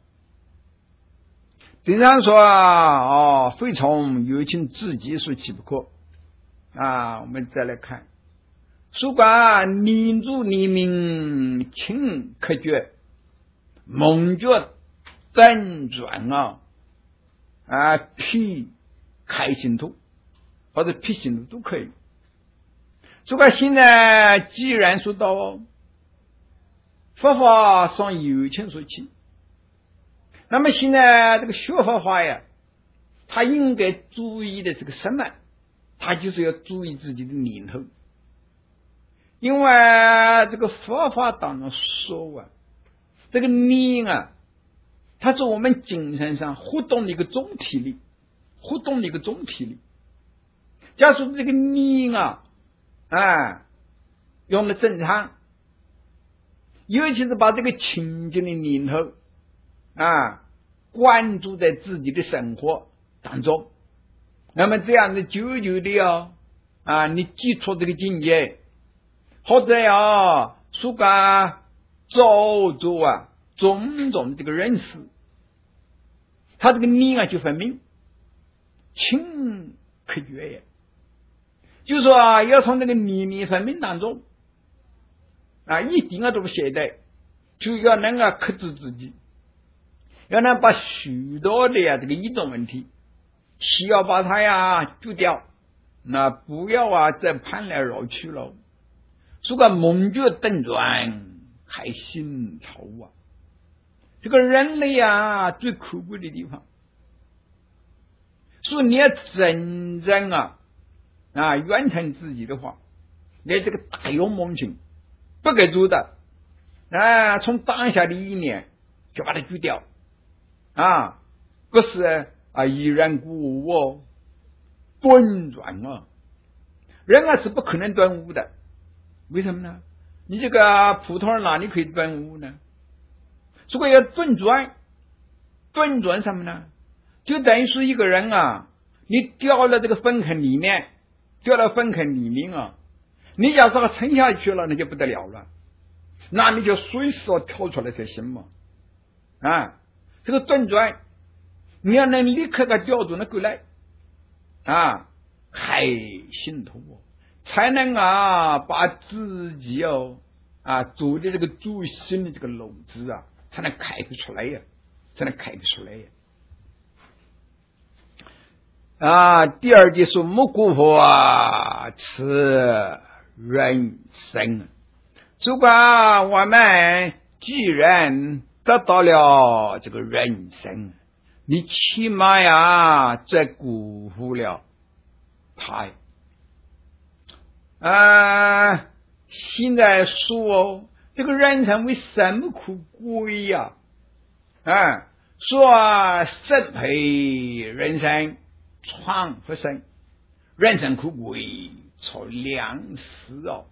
[SPEAKER 2] 经常说哦，非从有情自己所起不可啊。我们再来看，如果念住念名情可觉，梦觉等转啊啊，辟开心图或者辟心图都可以。如果现在既然说到佛法从有情所起，那么现在这个学佛法呀，他应该注意的这个什么？他就是要注意自己的念头，因为这个佛法当中说啊，这个念啊，它是我们精神上活动的一个总体力，活动的一个总体力。假如这个念啊，啊，用的正常，尤其是把这个清净的念头啊，关注在自己的生活当中，那么这样子久久的哦啊，你记住这个境界，或者呀，说个做做啊种种的这个认识，他这个理啊就分明，清可决呀。就说啊，要从这个理理分明当中啊，一定要这么写的，就要能够克制自己，要能把许多的呀这个一种问题，需要把它呀丢掉，那不要啊再攀来绕去了。说个梦觉等转还心潮啊，这个人类啊最可贵的地方，说你要真正啊啊完成自己的话，你这个大有梦情不给做的啊，从当下的一念就把它举掉啊，不是啊依然故我顿转啊，人啊是不可能顿悟的，为什么呢？你这个普通人哪里可以顿悟呢？如果要顿转，顿转什么呢？就等于是一个人啊，你掉了这个粪坑里面，掉到粪坑里面啊，你要是要沉下去了，那就不得了了，那你就随时要跳出来才行嘛。啊，这个顿转，你要能立刻给调转了过来啊，还心头哦，才能啊把自己哦啊做的这个主心的这个篓子啊，才能开不出来呀，才能开不出来呀。啊，第二句说莫辜负啊，此人生。如果我们既然得到了这个人生，你起码呀再辜负了他。啊，现在说这个人生为什么可贵呀？啊，说失陪人生闯不生，人生可贵出粮食哦。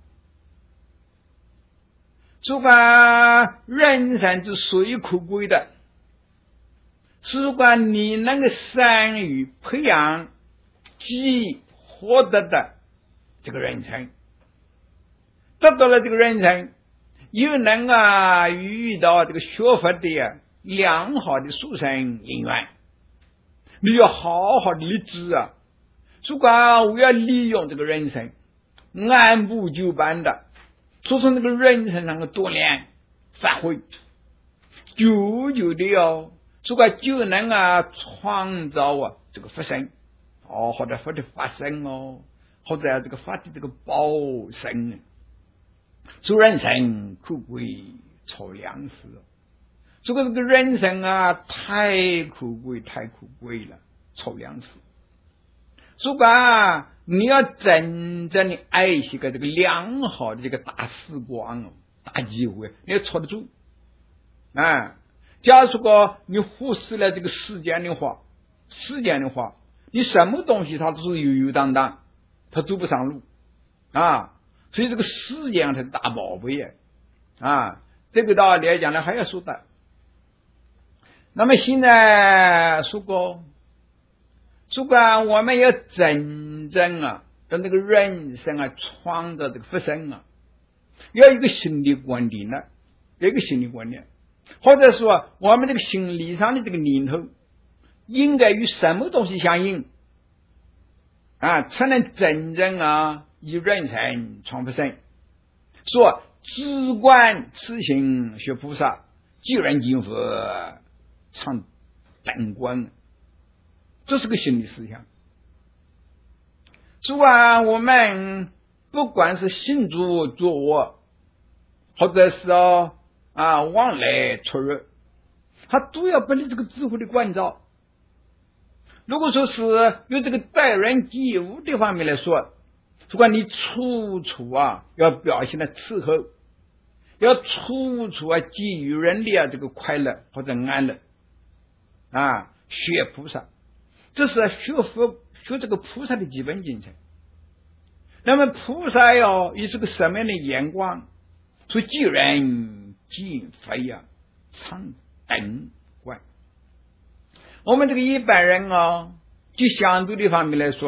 [SPEAKER 2] 这个人生之所以可贵的，是如果你能够善于培养即获得的这个人生，得到了这个人生，又能啊遇到这个学佛的呀良好的殊胜因缘，你要好好的立志啊！如果我要利用这个人生，按部就班的做出那个人生上的锻炼发挥，久久的哦，如果就能啊创造啊这个福生哦，或者佛的法生哦，或者这个法的这个报生，做人生可贵出粮食。这个这个人生啊，太可贵，太可贵了，出粮食。如果啊，你要真正的爱惜个这个良好的这个大时光、大机会，你要抓得住啊！假如说你忽视了这个时间的话，时间的话，你什么东西它都是悠悠荡荡，它走不上路啊！所以这个时间它是大宝贝呀啊！这个道理来讲呢，还要说的。那么现在说过，如果我们要真正啊，跟这个人生啊，创造这个福生啊，要有一个新的观点呢，有一个新的观念，或者说我们这个心理上的这个念头，应该与什么东西相应啊，才能真正啊，以人生创福生。说只管此行学菩萨，既然今佛唱灯光，这是个心理思想。说啊，我们不管是行住坐卧，或者是哦啊往来出入，他都要被你这个智慧的关照。如果说是有这个待人接物的方面来说，如果你处处啊要表现的伺候，要处处啊给予人的啊这个快乐或者安乐啊，学菩萨，这是学佛学这个菩萨的基本精神。那么菩萨哟也是个什么样的眼光？说既然尽非呀，常灯观。我们这个一般人哦，就相对的方面来说，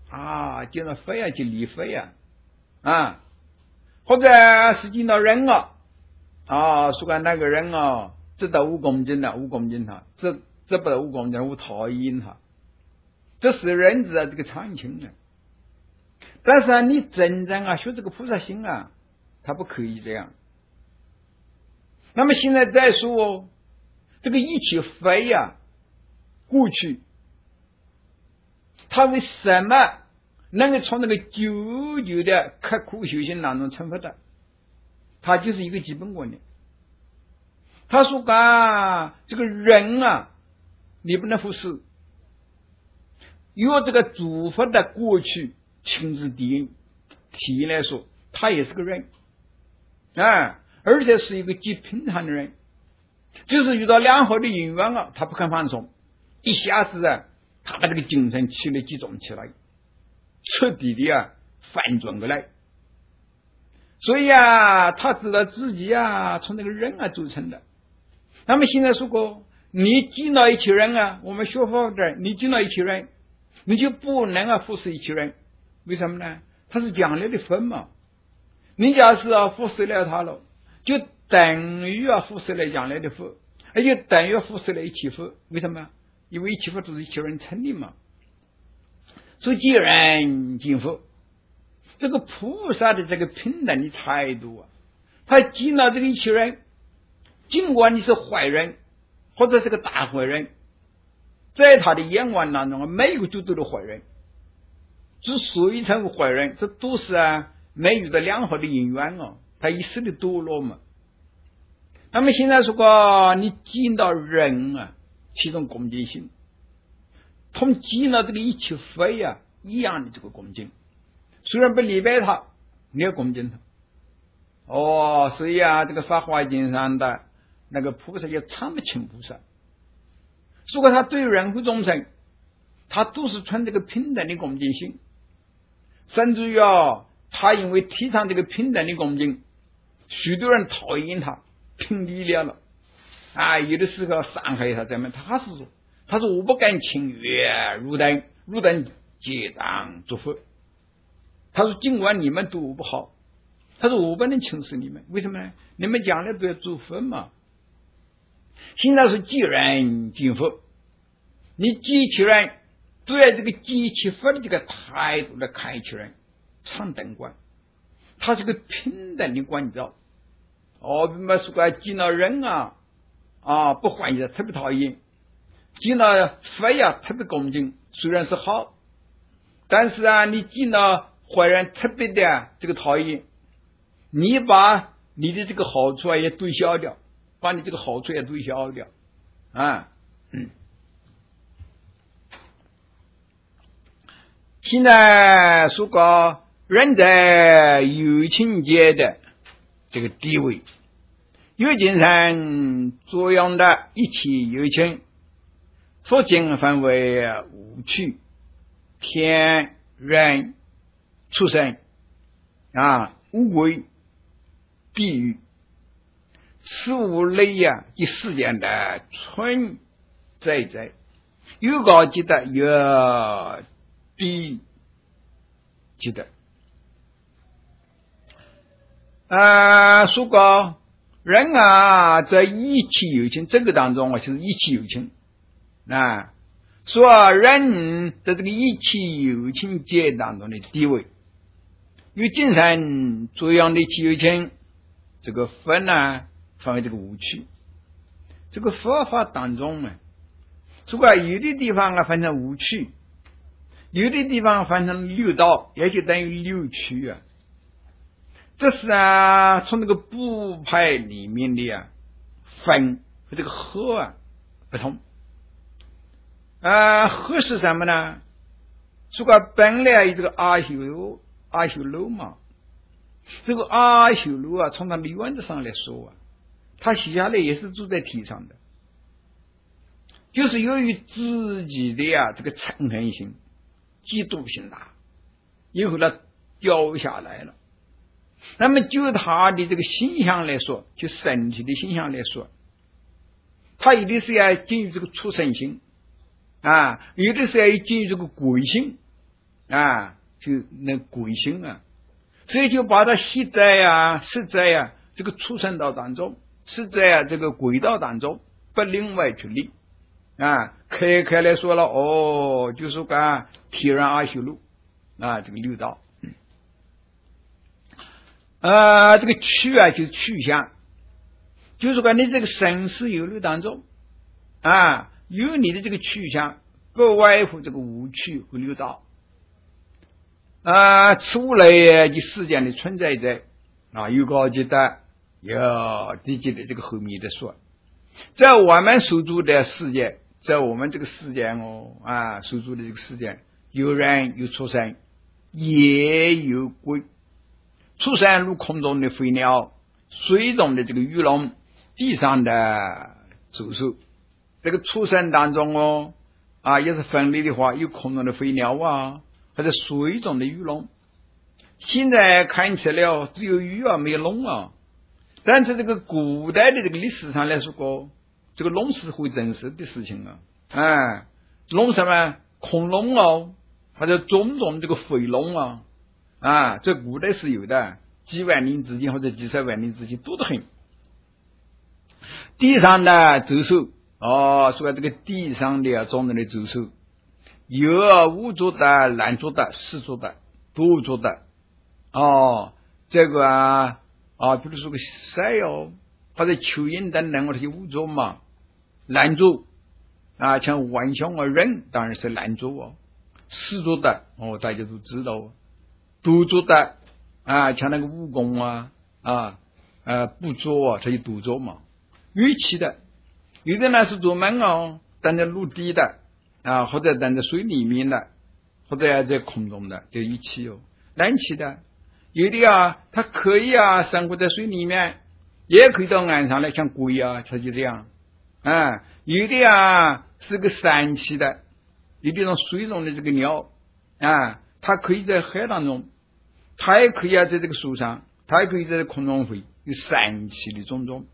[SPEAKER 2] 啊，见到非啊就离非啊，啊，或者是见到人啊，啊，说个那个人啊，只得五公斤了，五公斤哈，这这不得五公斤，我讨厌哈，这是人之啊这个常情啊。但是啊，你真正啊学这个菩萨心啊，他不可以这样。那么现在再说这个一起飞呀、啊，过去，他为什么能够从那个久久的刻苦修行当中成佛的？他就是一个基本观念。他说啊，这个人啊，你不能忽视，用这个诸佛的过去亲自体验体验来说，他也是个人啊，而且是一个极平常的人，就是遇到良好的因缘啊，他不肯放松，一下子啊，他的这个精神气力集中起来，彻底的啊反转过来。所以啊，他知道自己啊从那个人啊组成的。那么现在说过，你进到一群人啊，我们学佛的，你进到一群人，你就不能啊服侍一群人，为什么呢？他是将来的分嘛。你假使啊服侍了他了，就等于啊服侍了将来的佛，而且等于服侍了一起佛。为什么？因为一起佛都是一群人成立嘛。所以既然进佛，这个菩萨的这个平等的态度啊，他进到这个一群人，尽管你是坏人或者是个大坏人，在他的眼光当中啊，每一个就都是坏人。之所以成为坏人，这都是啊没遇到良好的因缘哦，他一时的堕落嘛。那么现在说过，你见到人啊，其中恭敬心，同见到这个一起飞啊一样的这个恭敬，虽然不礼拜他，你要恭敬他。哦，所以啊，这个《法华经》上的那个菩萨叫常不轻菩萨，如果他对人和众生，他都是存这个平等的恭敬心，甚至于啊，他因为提倡这个平等的恭敬，许多人讨厌他，屏蔽了了啊，有的时候伤害他，怎么他是说，他说我不敢轻越汝等，汝等皆当作佛。他说尽管你们都不好，他说我不能轻视你们，为什么呢？你们将来都要做佛嘛。现在是既然进佛，你机器人对这个机器佛的这个态度来看一群人，长等观，他是个平等的关照。哦，比如说个见到人啊啊不欢喜，特别讨厌；见到佛呀特别恭敬，虽然是好，但是啊，你见到坏人特别的这个讨厌，你把你的这个好处啊也对消掉，把你这个好处也对消掉啊。嗯，现在说过人在有情界的这个地位，有精神作用的一切有情，所尽分为五趣、天、人、畜生啊、乌龟、地狱，此五类呀、啊，即世间的存在在，有高级的，有低级的。啊，说过人啊，在一气有情这个当中啊，就是一气有情啊。说人在这个一气有情界当中的地位，有精神作用的气有情，这个分呢分为这个五趣。这个佛法当中呢，如果有的地方啊分成五趣，有的地方分成六道，也就等于六趣啊。这是啊，从这个部派里面的啊分和这个合啊不同。啊，合是什么呢？如果本来有这个阿修罗，阿修罗嘛，这个阿修罗啊，从它的原则上来说啊，他写下来也是住在地上的，就是由于自己的呀、啊、这个嗔恨心、嫉妒心大，以后呢掉下来了。那么就他的这个形象来说，就身体的形象来说，他有的是要进入这个畜生心啊，有的是要进入这个鬼心啊，就那鬼性啊，所以就把它习在呀、实在呀这个畜生道当中，实在呀这个鬼道当中不另外去立啊。开开来说了，哦，就是讲天然阿修路啊，这个六道。呃，这个去啊，就是去向，就是说你这个生死有路当中啊，有你的这个去向，不外乎这个无趣和六道啊。此物类的世间的存在者啊，有高级的，有低级的，这个后面的说，在我们所住的世界，在我们这个世界哦啊，所住的这个世界，有人有畜生，也有鬼。畜生如空中的飞鸟，水中的这个鱼龙，地上的走兽。这个畜生当中哦，啊，也是分类的话，有空中的飞鸟啊，或者水中的鱼龙。现在看起来哦，只有鱼啊，没有龙啊。但是这个古代的这个历史上来说过，这个龙是会真实的事情啊。哎，龙什么？恐龙哦，或者种种这个飞龙啊。啊，这古代是有的，几万年之前或者几十万年之前多得很。地上的走兽哦，说这个地上的种种的走兽，有无足的、懒足的、四足的、多足的哦，这个啊啊，比如说个蛇哦，或者蚯蚓等等，这些物种嘛，懒足啊，像浣熊啊、人当然是懒足哦，四足的哦，大家都知道。独足的啊，像那个蜈蚣啊啊呃不足啊，这些独足嘛。鱼鳍的，有的呢是专门哦，等在陆地的啊，或者等在水里面的，或者在空中的，就鱼鳍哦。蓝鳍的，有的啊，它可以啊生活在水里面，也可以到岸上来，像龟啊，它就这样啊。有的啊是个三鳍的，有这种水中的这个鸟啊。它可以在海当中，它也可以啊在这个树上，它也可以在空中飞，有三栖的种种，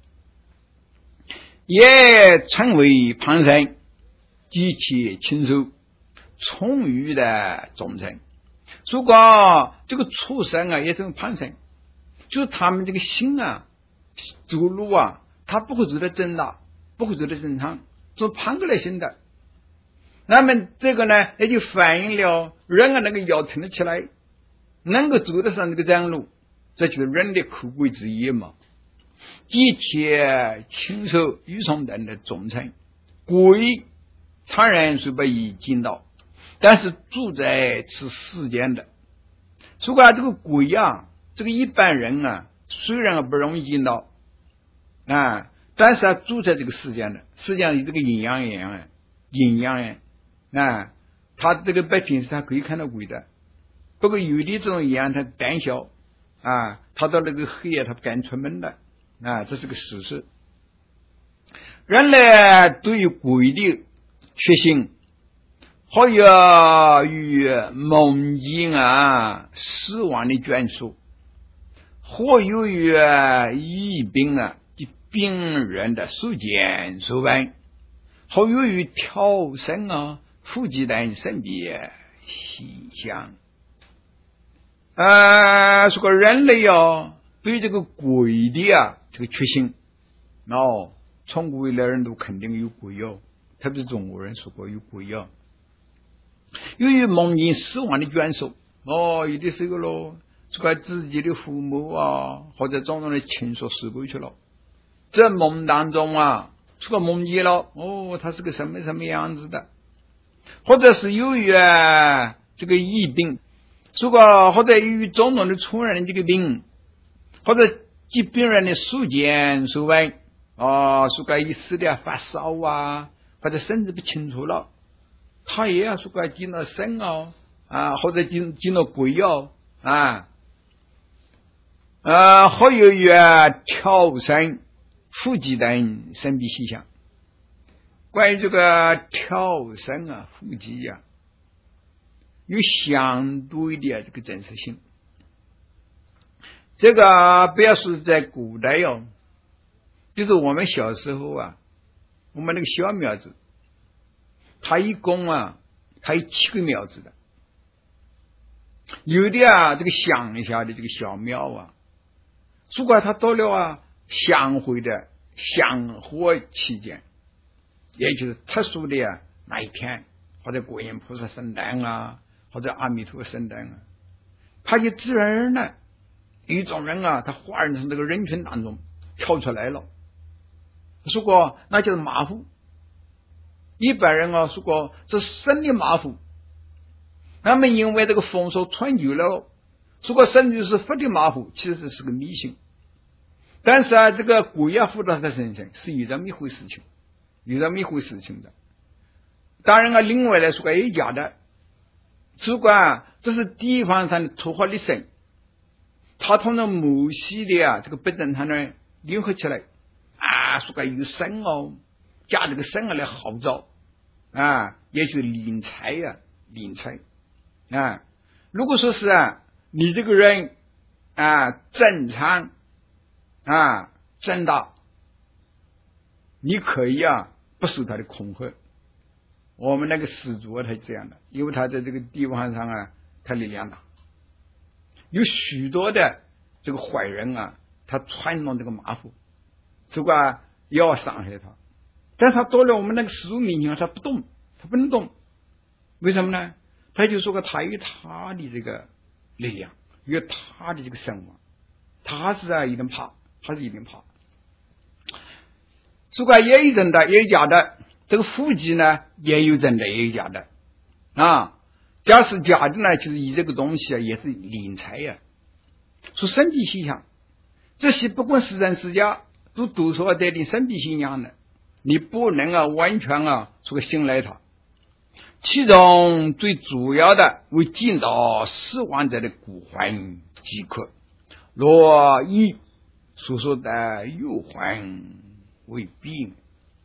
[SPEAKER 2] 也称为旁生，极其禽兽，充裕的众生。如果这个畜生啊也是旁生，就是他们这个心啊走路啊，他不会走得正大，不会走得正常，是旁过来心的。那么这个呢，也就反映了人啊那个腰挺得起来，能够走得上这个正路，这就是人的可贵之一嘛。地铁、禽兽、鱼虫等的众生，鬼常人虽不易见到，但是住在此世间的，如果这个鬼啊，这个一般人啊，虽然不容易见到啊，但是他住在这个世间的，实际上有这个阴阳眼啊，阴阳眼。啊，他这个白天是他可以看到鬼的，不过有的这种眼他胆小啊，他到那个黑夜他不敢出门的啊，这是个事实。人类对于鬼的确信，还有与梦境啊、死亡的眷属，或由于疫病啊及病人的所见所闻，或由于跳绳啊。附近的身别现象，呃，说个人类哦，对这个鬼的啊，这个确信，哦，从古以来人都肯定有鬼哦，特别是中国人说过有鬼哦。由于梦见死亡的眷属，哦，有的时候咯，这个自己的父母啊，或者种种的亲属死过去了，在梦当中啊，这个梦见了，哦，他是个什么什么样子的。或者是由于啊这个疫病，如果或者由于种种的传染的这个病，或者疾病人的所见所闻啊，说个一时的发烧啊，或者甚至不清楚了，他也要说个进了神哦啊，或者进进了鬼哦啊啊，或由于跳绳、腹肌等神秘现象。关于这个跳绳啊、腹肌呀、啊，有相对的这个真实性。这个不要说在古代哦，就是我们小时候啊，我们那个小苗子，它一共啊，它有七个苗子的。 有的啊，这个乡下的这个小庙啊，如果他到了啊香会的香火期间，也就是特殊的啊那一天，或者观音菩萨圣诞啊，或者阿弥陀佛圣诞啊，他就自然而然一种人啊，他忽然从这个人群当中跳出来了。如果那就是马虎，一般人啊，如果这生的马虎，那么因为这个风俗传久了，如果甚至是佛的马虎，其实是个迷信。但是啊，这个鬼啊附到他身上是有这么一回事情，有这么一回事情的。当然啊，另外来说也假的，如果啊这是地方上的突发的神，他通过某些的啊这个不正常的联合起来啊，说个有神哦，加这个神啊来号召啊，也就是敛财啊，敛财啊。如果说是啊，你这个人啊正常啊正大，你可以啊不受他的恐吓。我们那个始祖他是这样的，因为他在这个地方上啊，他力量大，有许多的这个坏人啊，他传弄这个马虎，这个啊要伤害他，但是他到了我们那个始祖面前，他不动，他不能动，为什么呢？他就说个他有他的这个力量，有他的这个声望，他是啊一定怕，他是一定怕。这个也有真的，也有假的。这个腹肌呢，也有真的，也有假的啊。假是假的呢，就是以这个东西啊，也是敛财呀。说神秘现象，这些不管是真是假，都都说带点神秘现象的，你不能啊完全啊说个信赖它。其中最主要的为见到死亡者的骨魂即可，若以所说的幽魂为病。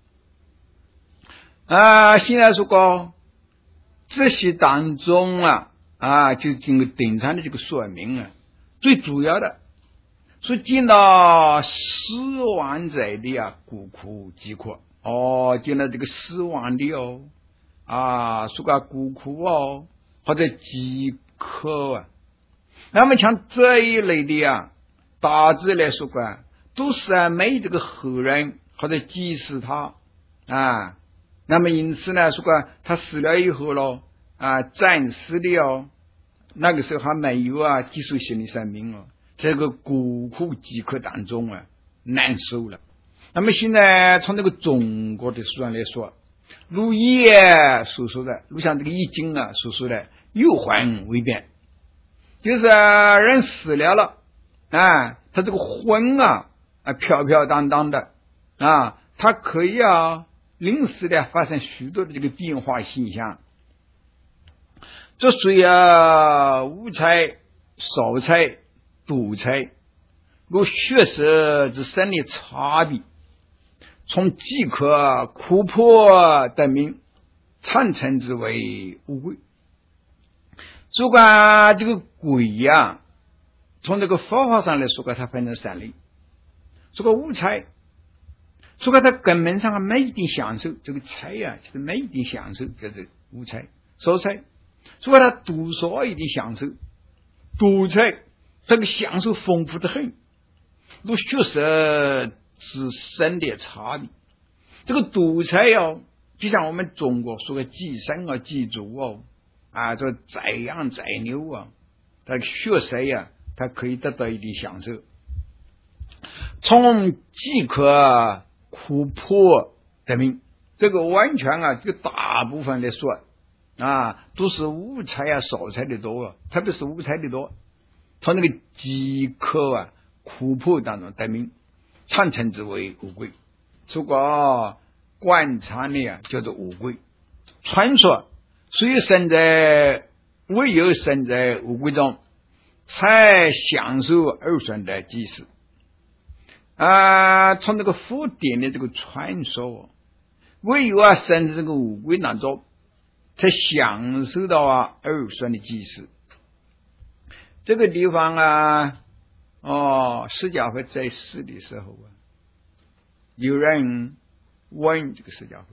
[SPEAKER 2] 啊，现在说过这些当中啊啊，就经过顶上的这个说明啊，最主要的说见到死亡者的啊骨枯即可哦，见到这个死亡的哦啊，说个骨枯哦或者即可啊。那么像这一类的啊，大致来说啊，都是啊没这个后人或者祭祀他啊。那么因此呢，说个他死了以后咯啊，暂时的哦，那个时候还没有啊技术性的生命哦，这个骨枯即可当中啊难受了。那么现在从这个中国的书上来说，如也所说的，如像这个易经啊所说的幽魂为变，就是人死了了啊，他这个魂啊啊飘飘荡荡的啊，他可以啊临时的发生许多的这个变化现象，这属于啊无财、少财、赌财，如血色之身的差别，从饥渴、苦迫得名，常称之为乌龟。如果这个鬼呀、啊，从这个佛法上来说，它分成三类。这个无财，如果它根本上没一定享受，这个财呀、啊，其实没一定享受，就是无财。少财，如果它多少一定享受，多财，这个享受丰富的很，如血色之身的差别。这个赌财哦，就像我们中国说的祭生啊、祭祖哦，啊，这宰羊宰牛啊，它血色呀、啊，它可以得到一定享受。从饥渴、苦迫得名，这个完全啊，这个大部分来说啊，都是无财啊、少财的多啊，特别是无财的多。从那个饥渴啊、苦迫当中得名，常称之为乌龟。如果观察呢，叫做乌龟。传说虽生在唯有生在乌龟中，才享受儿孙的祭祀。啊，从这个佛典的这个传说，唯有啊生在这个乌龟当中，才享受到啊儿孙的祭祀。这个地方啊，哦，释迦佛在世的时候啊，有人问这个释迦佛，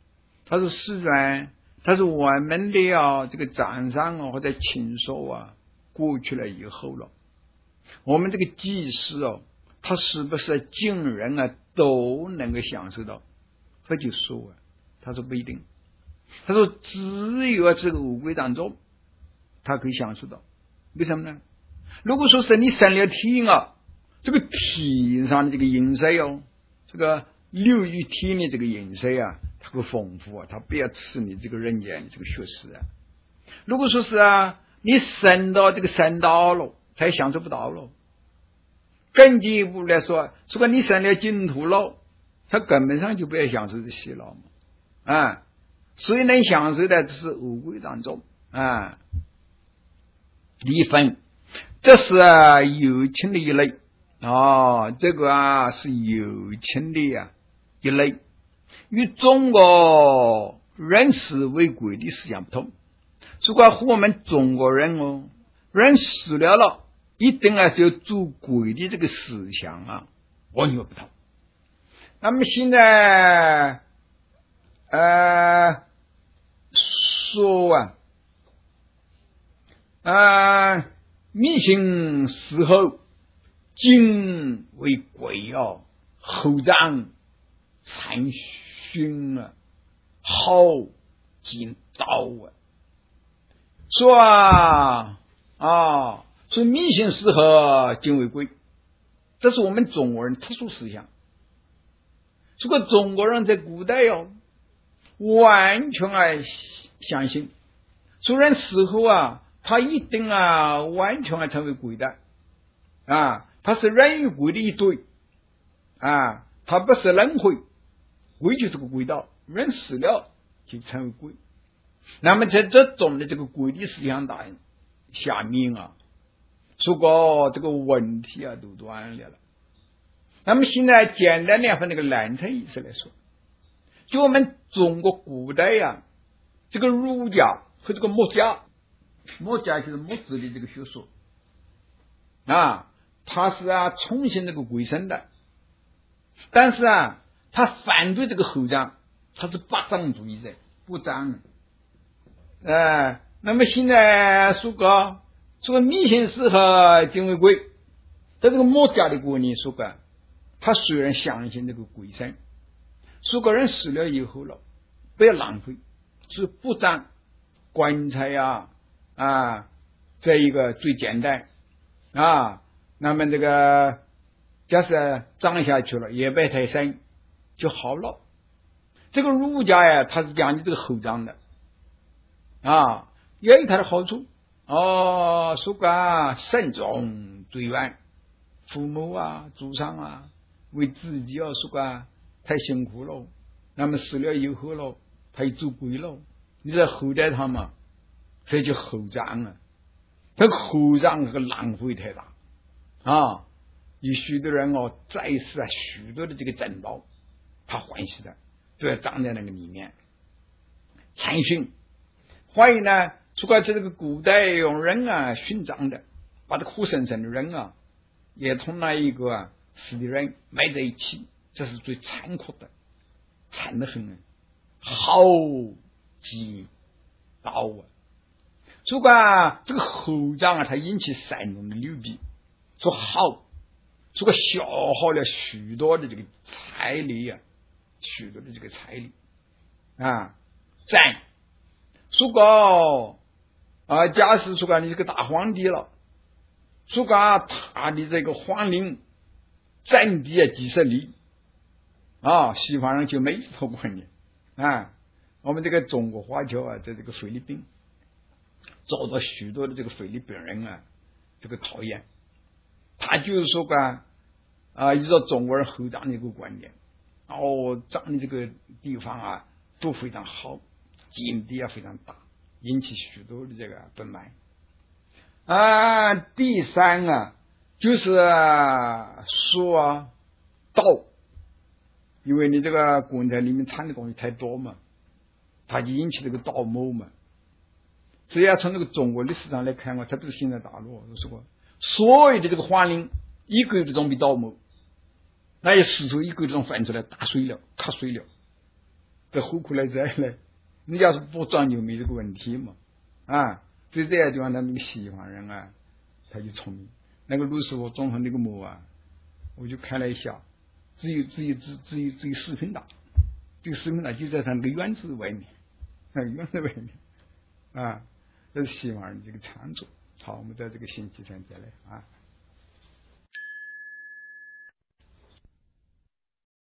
[SPEAKER 2] 他说：“世尊，他说我们的啊这个掌上啊或者禽兽啊过去了以后了，我们这个祭司哦，他是不是尽人啊都能够享受到？他就说啊，他说不一定，他说只有这个五鬼当中他可以享受到。为什么呢？如果说是你生了体啊，这个体上的这个饮食哦，这个流于体的这个饮食啊，它会丰富啊，它不要吃你这个人间的这个血食啊。如果说是啊，你升到这个神道了，他也享受不到了。更进一步来说，如果你升了净土了，他根本上就不要享受这些了嘛啊，所以能享受的是五鬼当中啊。离分，这是啊有情的一类哦，这个啊是有情的呀、啊、一类，与中国人死为鬼的思想不同。如果和我们中国人哦，人死了了，一定啊是要做鬼的这个思想啊，完全不同。那么现在呃说啊啊迷信死后今为鬼哦，后长残熏啊，后金刀啊，说啊啊说迷信死后今为鬼，这是我们中国人特殊思想。这个中国人在古代哦，完全啊相信，说人死后啊，他一定啊完全啊成为鬼的啊，他是人与鬼的一对啊，他不是轮回，鬼就是个鬼道，人死了就成为鬼。那么在这种的这个鬼的思想大下面啊，说过这个问题啊都断了了。那么现在简单的分那个南层意思来说，就我们中国古代呀、啊，这个儒家和这个墨家，墨家就是墨子的这个学说啊，他是啊重新这个鬼神的，但是啊他反对这个后长，他是八章主义者，不章呃那么现在说个说个迷信死和今为鬼，在这个墨家的观念说个，他虽然相信这个鬼神，说个人死了以后了，不要浪费，是不长棺材呀 啊, 啊，这一个最简单啊。那么这个假设长下去了，也别太深就好了。这个儒家呀，他是讲究这个厚葬的啊，也有它的好处哦。说个慎重追远，父母啊、祖上啊，为自己要说个太辛苦了，那么死了以后了，他也做鬼了，你在后代他嘛，所以就厚葬啊。这个厚葬这个浪费太大啊！有许多人哦，在世啊，许多的这个珍宝，他欢喜的，都要葬在那个里面。残训，所以呢，除了这个古代用人啊殉葬的，把这个活生生的人啊，也同那一个啊死的人埋在一起，这是最残酷的，残得很啊，好几刀啊！如果啊这个后长啊，它引起三种的流弊，说好，这个消耗了许多的这个财力啊，许多的这个财力啊，占。如果啊，假使说你这个大皇帝了，如果他的这个皇陵占地啊几十里啊，西方人就没这套观念啊。我们这个中国华侨啊，在这个菲律宾遭到许多的这个菲律宾人啊，这个讨厌。他就是说个啊，依照中国人厚葬的一个观点，哦，葬的这个地方啊都非常好，金地啊非常大，引起许多的这个不满啊。第三啊，就是啊说啊道，因为你这个棺材里面藏的东西太多嘛，它就引起这个道谋嘛。只要从这个中国历史上来看啊，特别是现在大陆，我说过，所有的这个皇陵一个一个都被盗墓，那也石头一个一个翻出来打碎了、卡碎了，这何苦来哉呢？你要是不装就没这个问题嘛啊！所以这些地方，他们西方人啊， 他就聪明。那个卢师傅装上那个膜啊，我就看了一下，只有只有只只有只有十分大，这个十分大就在他那个院子外面，啊，院子外面啊，这是希望这个창조。好，我们在这个星期三再来啊。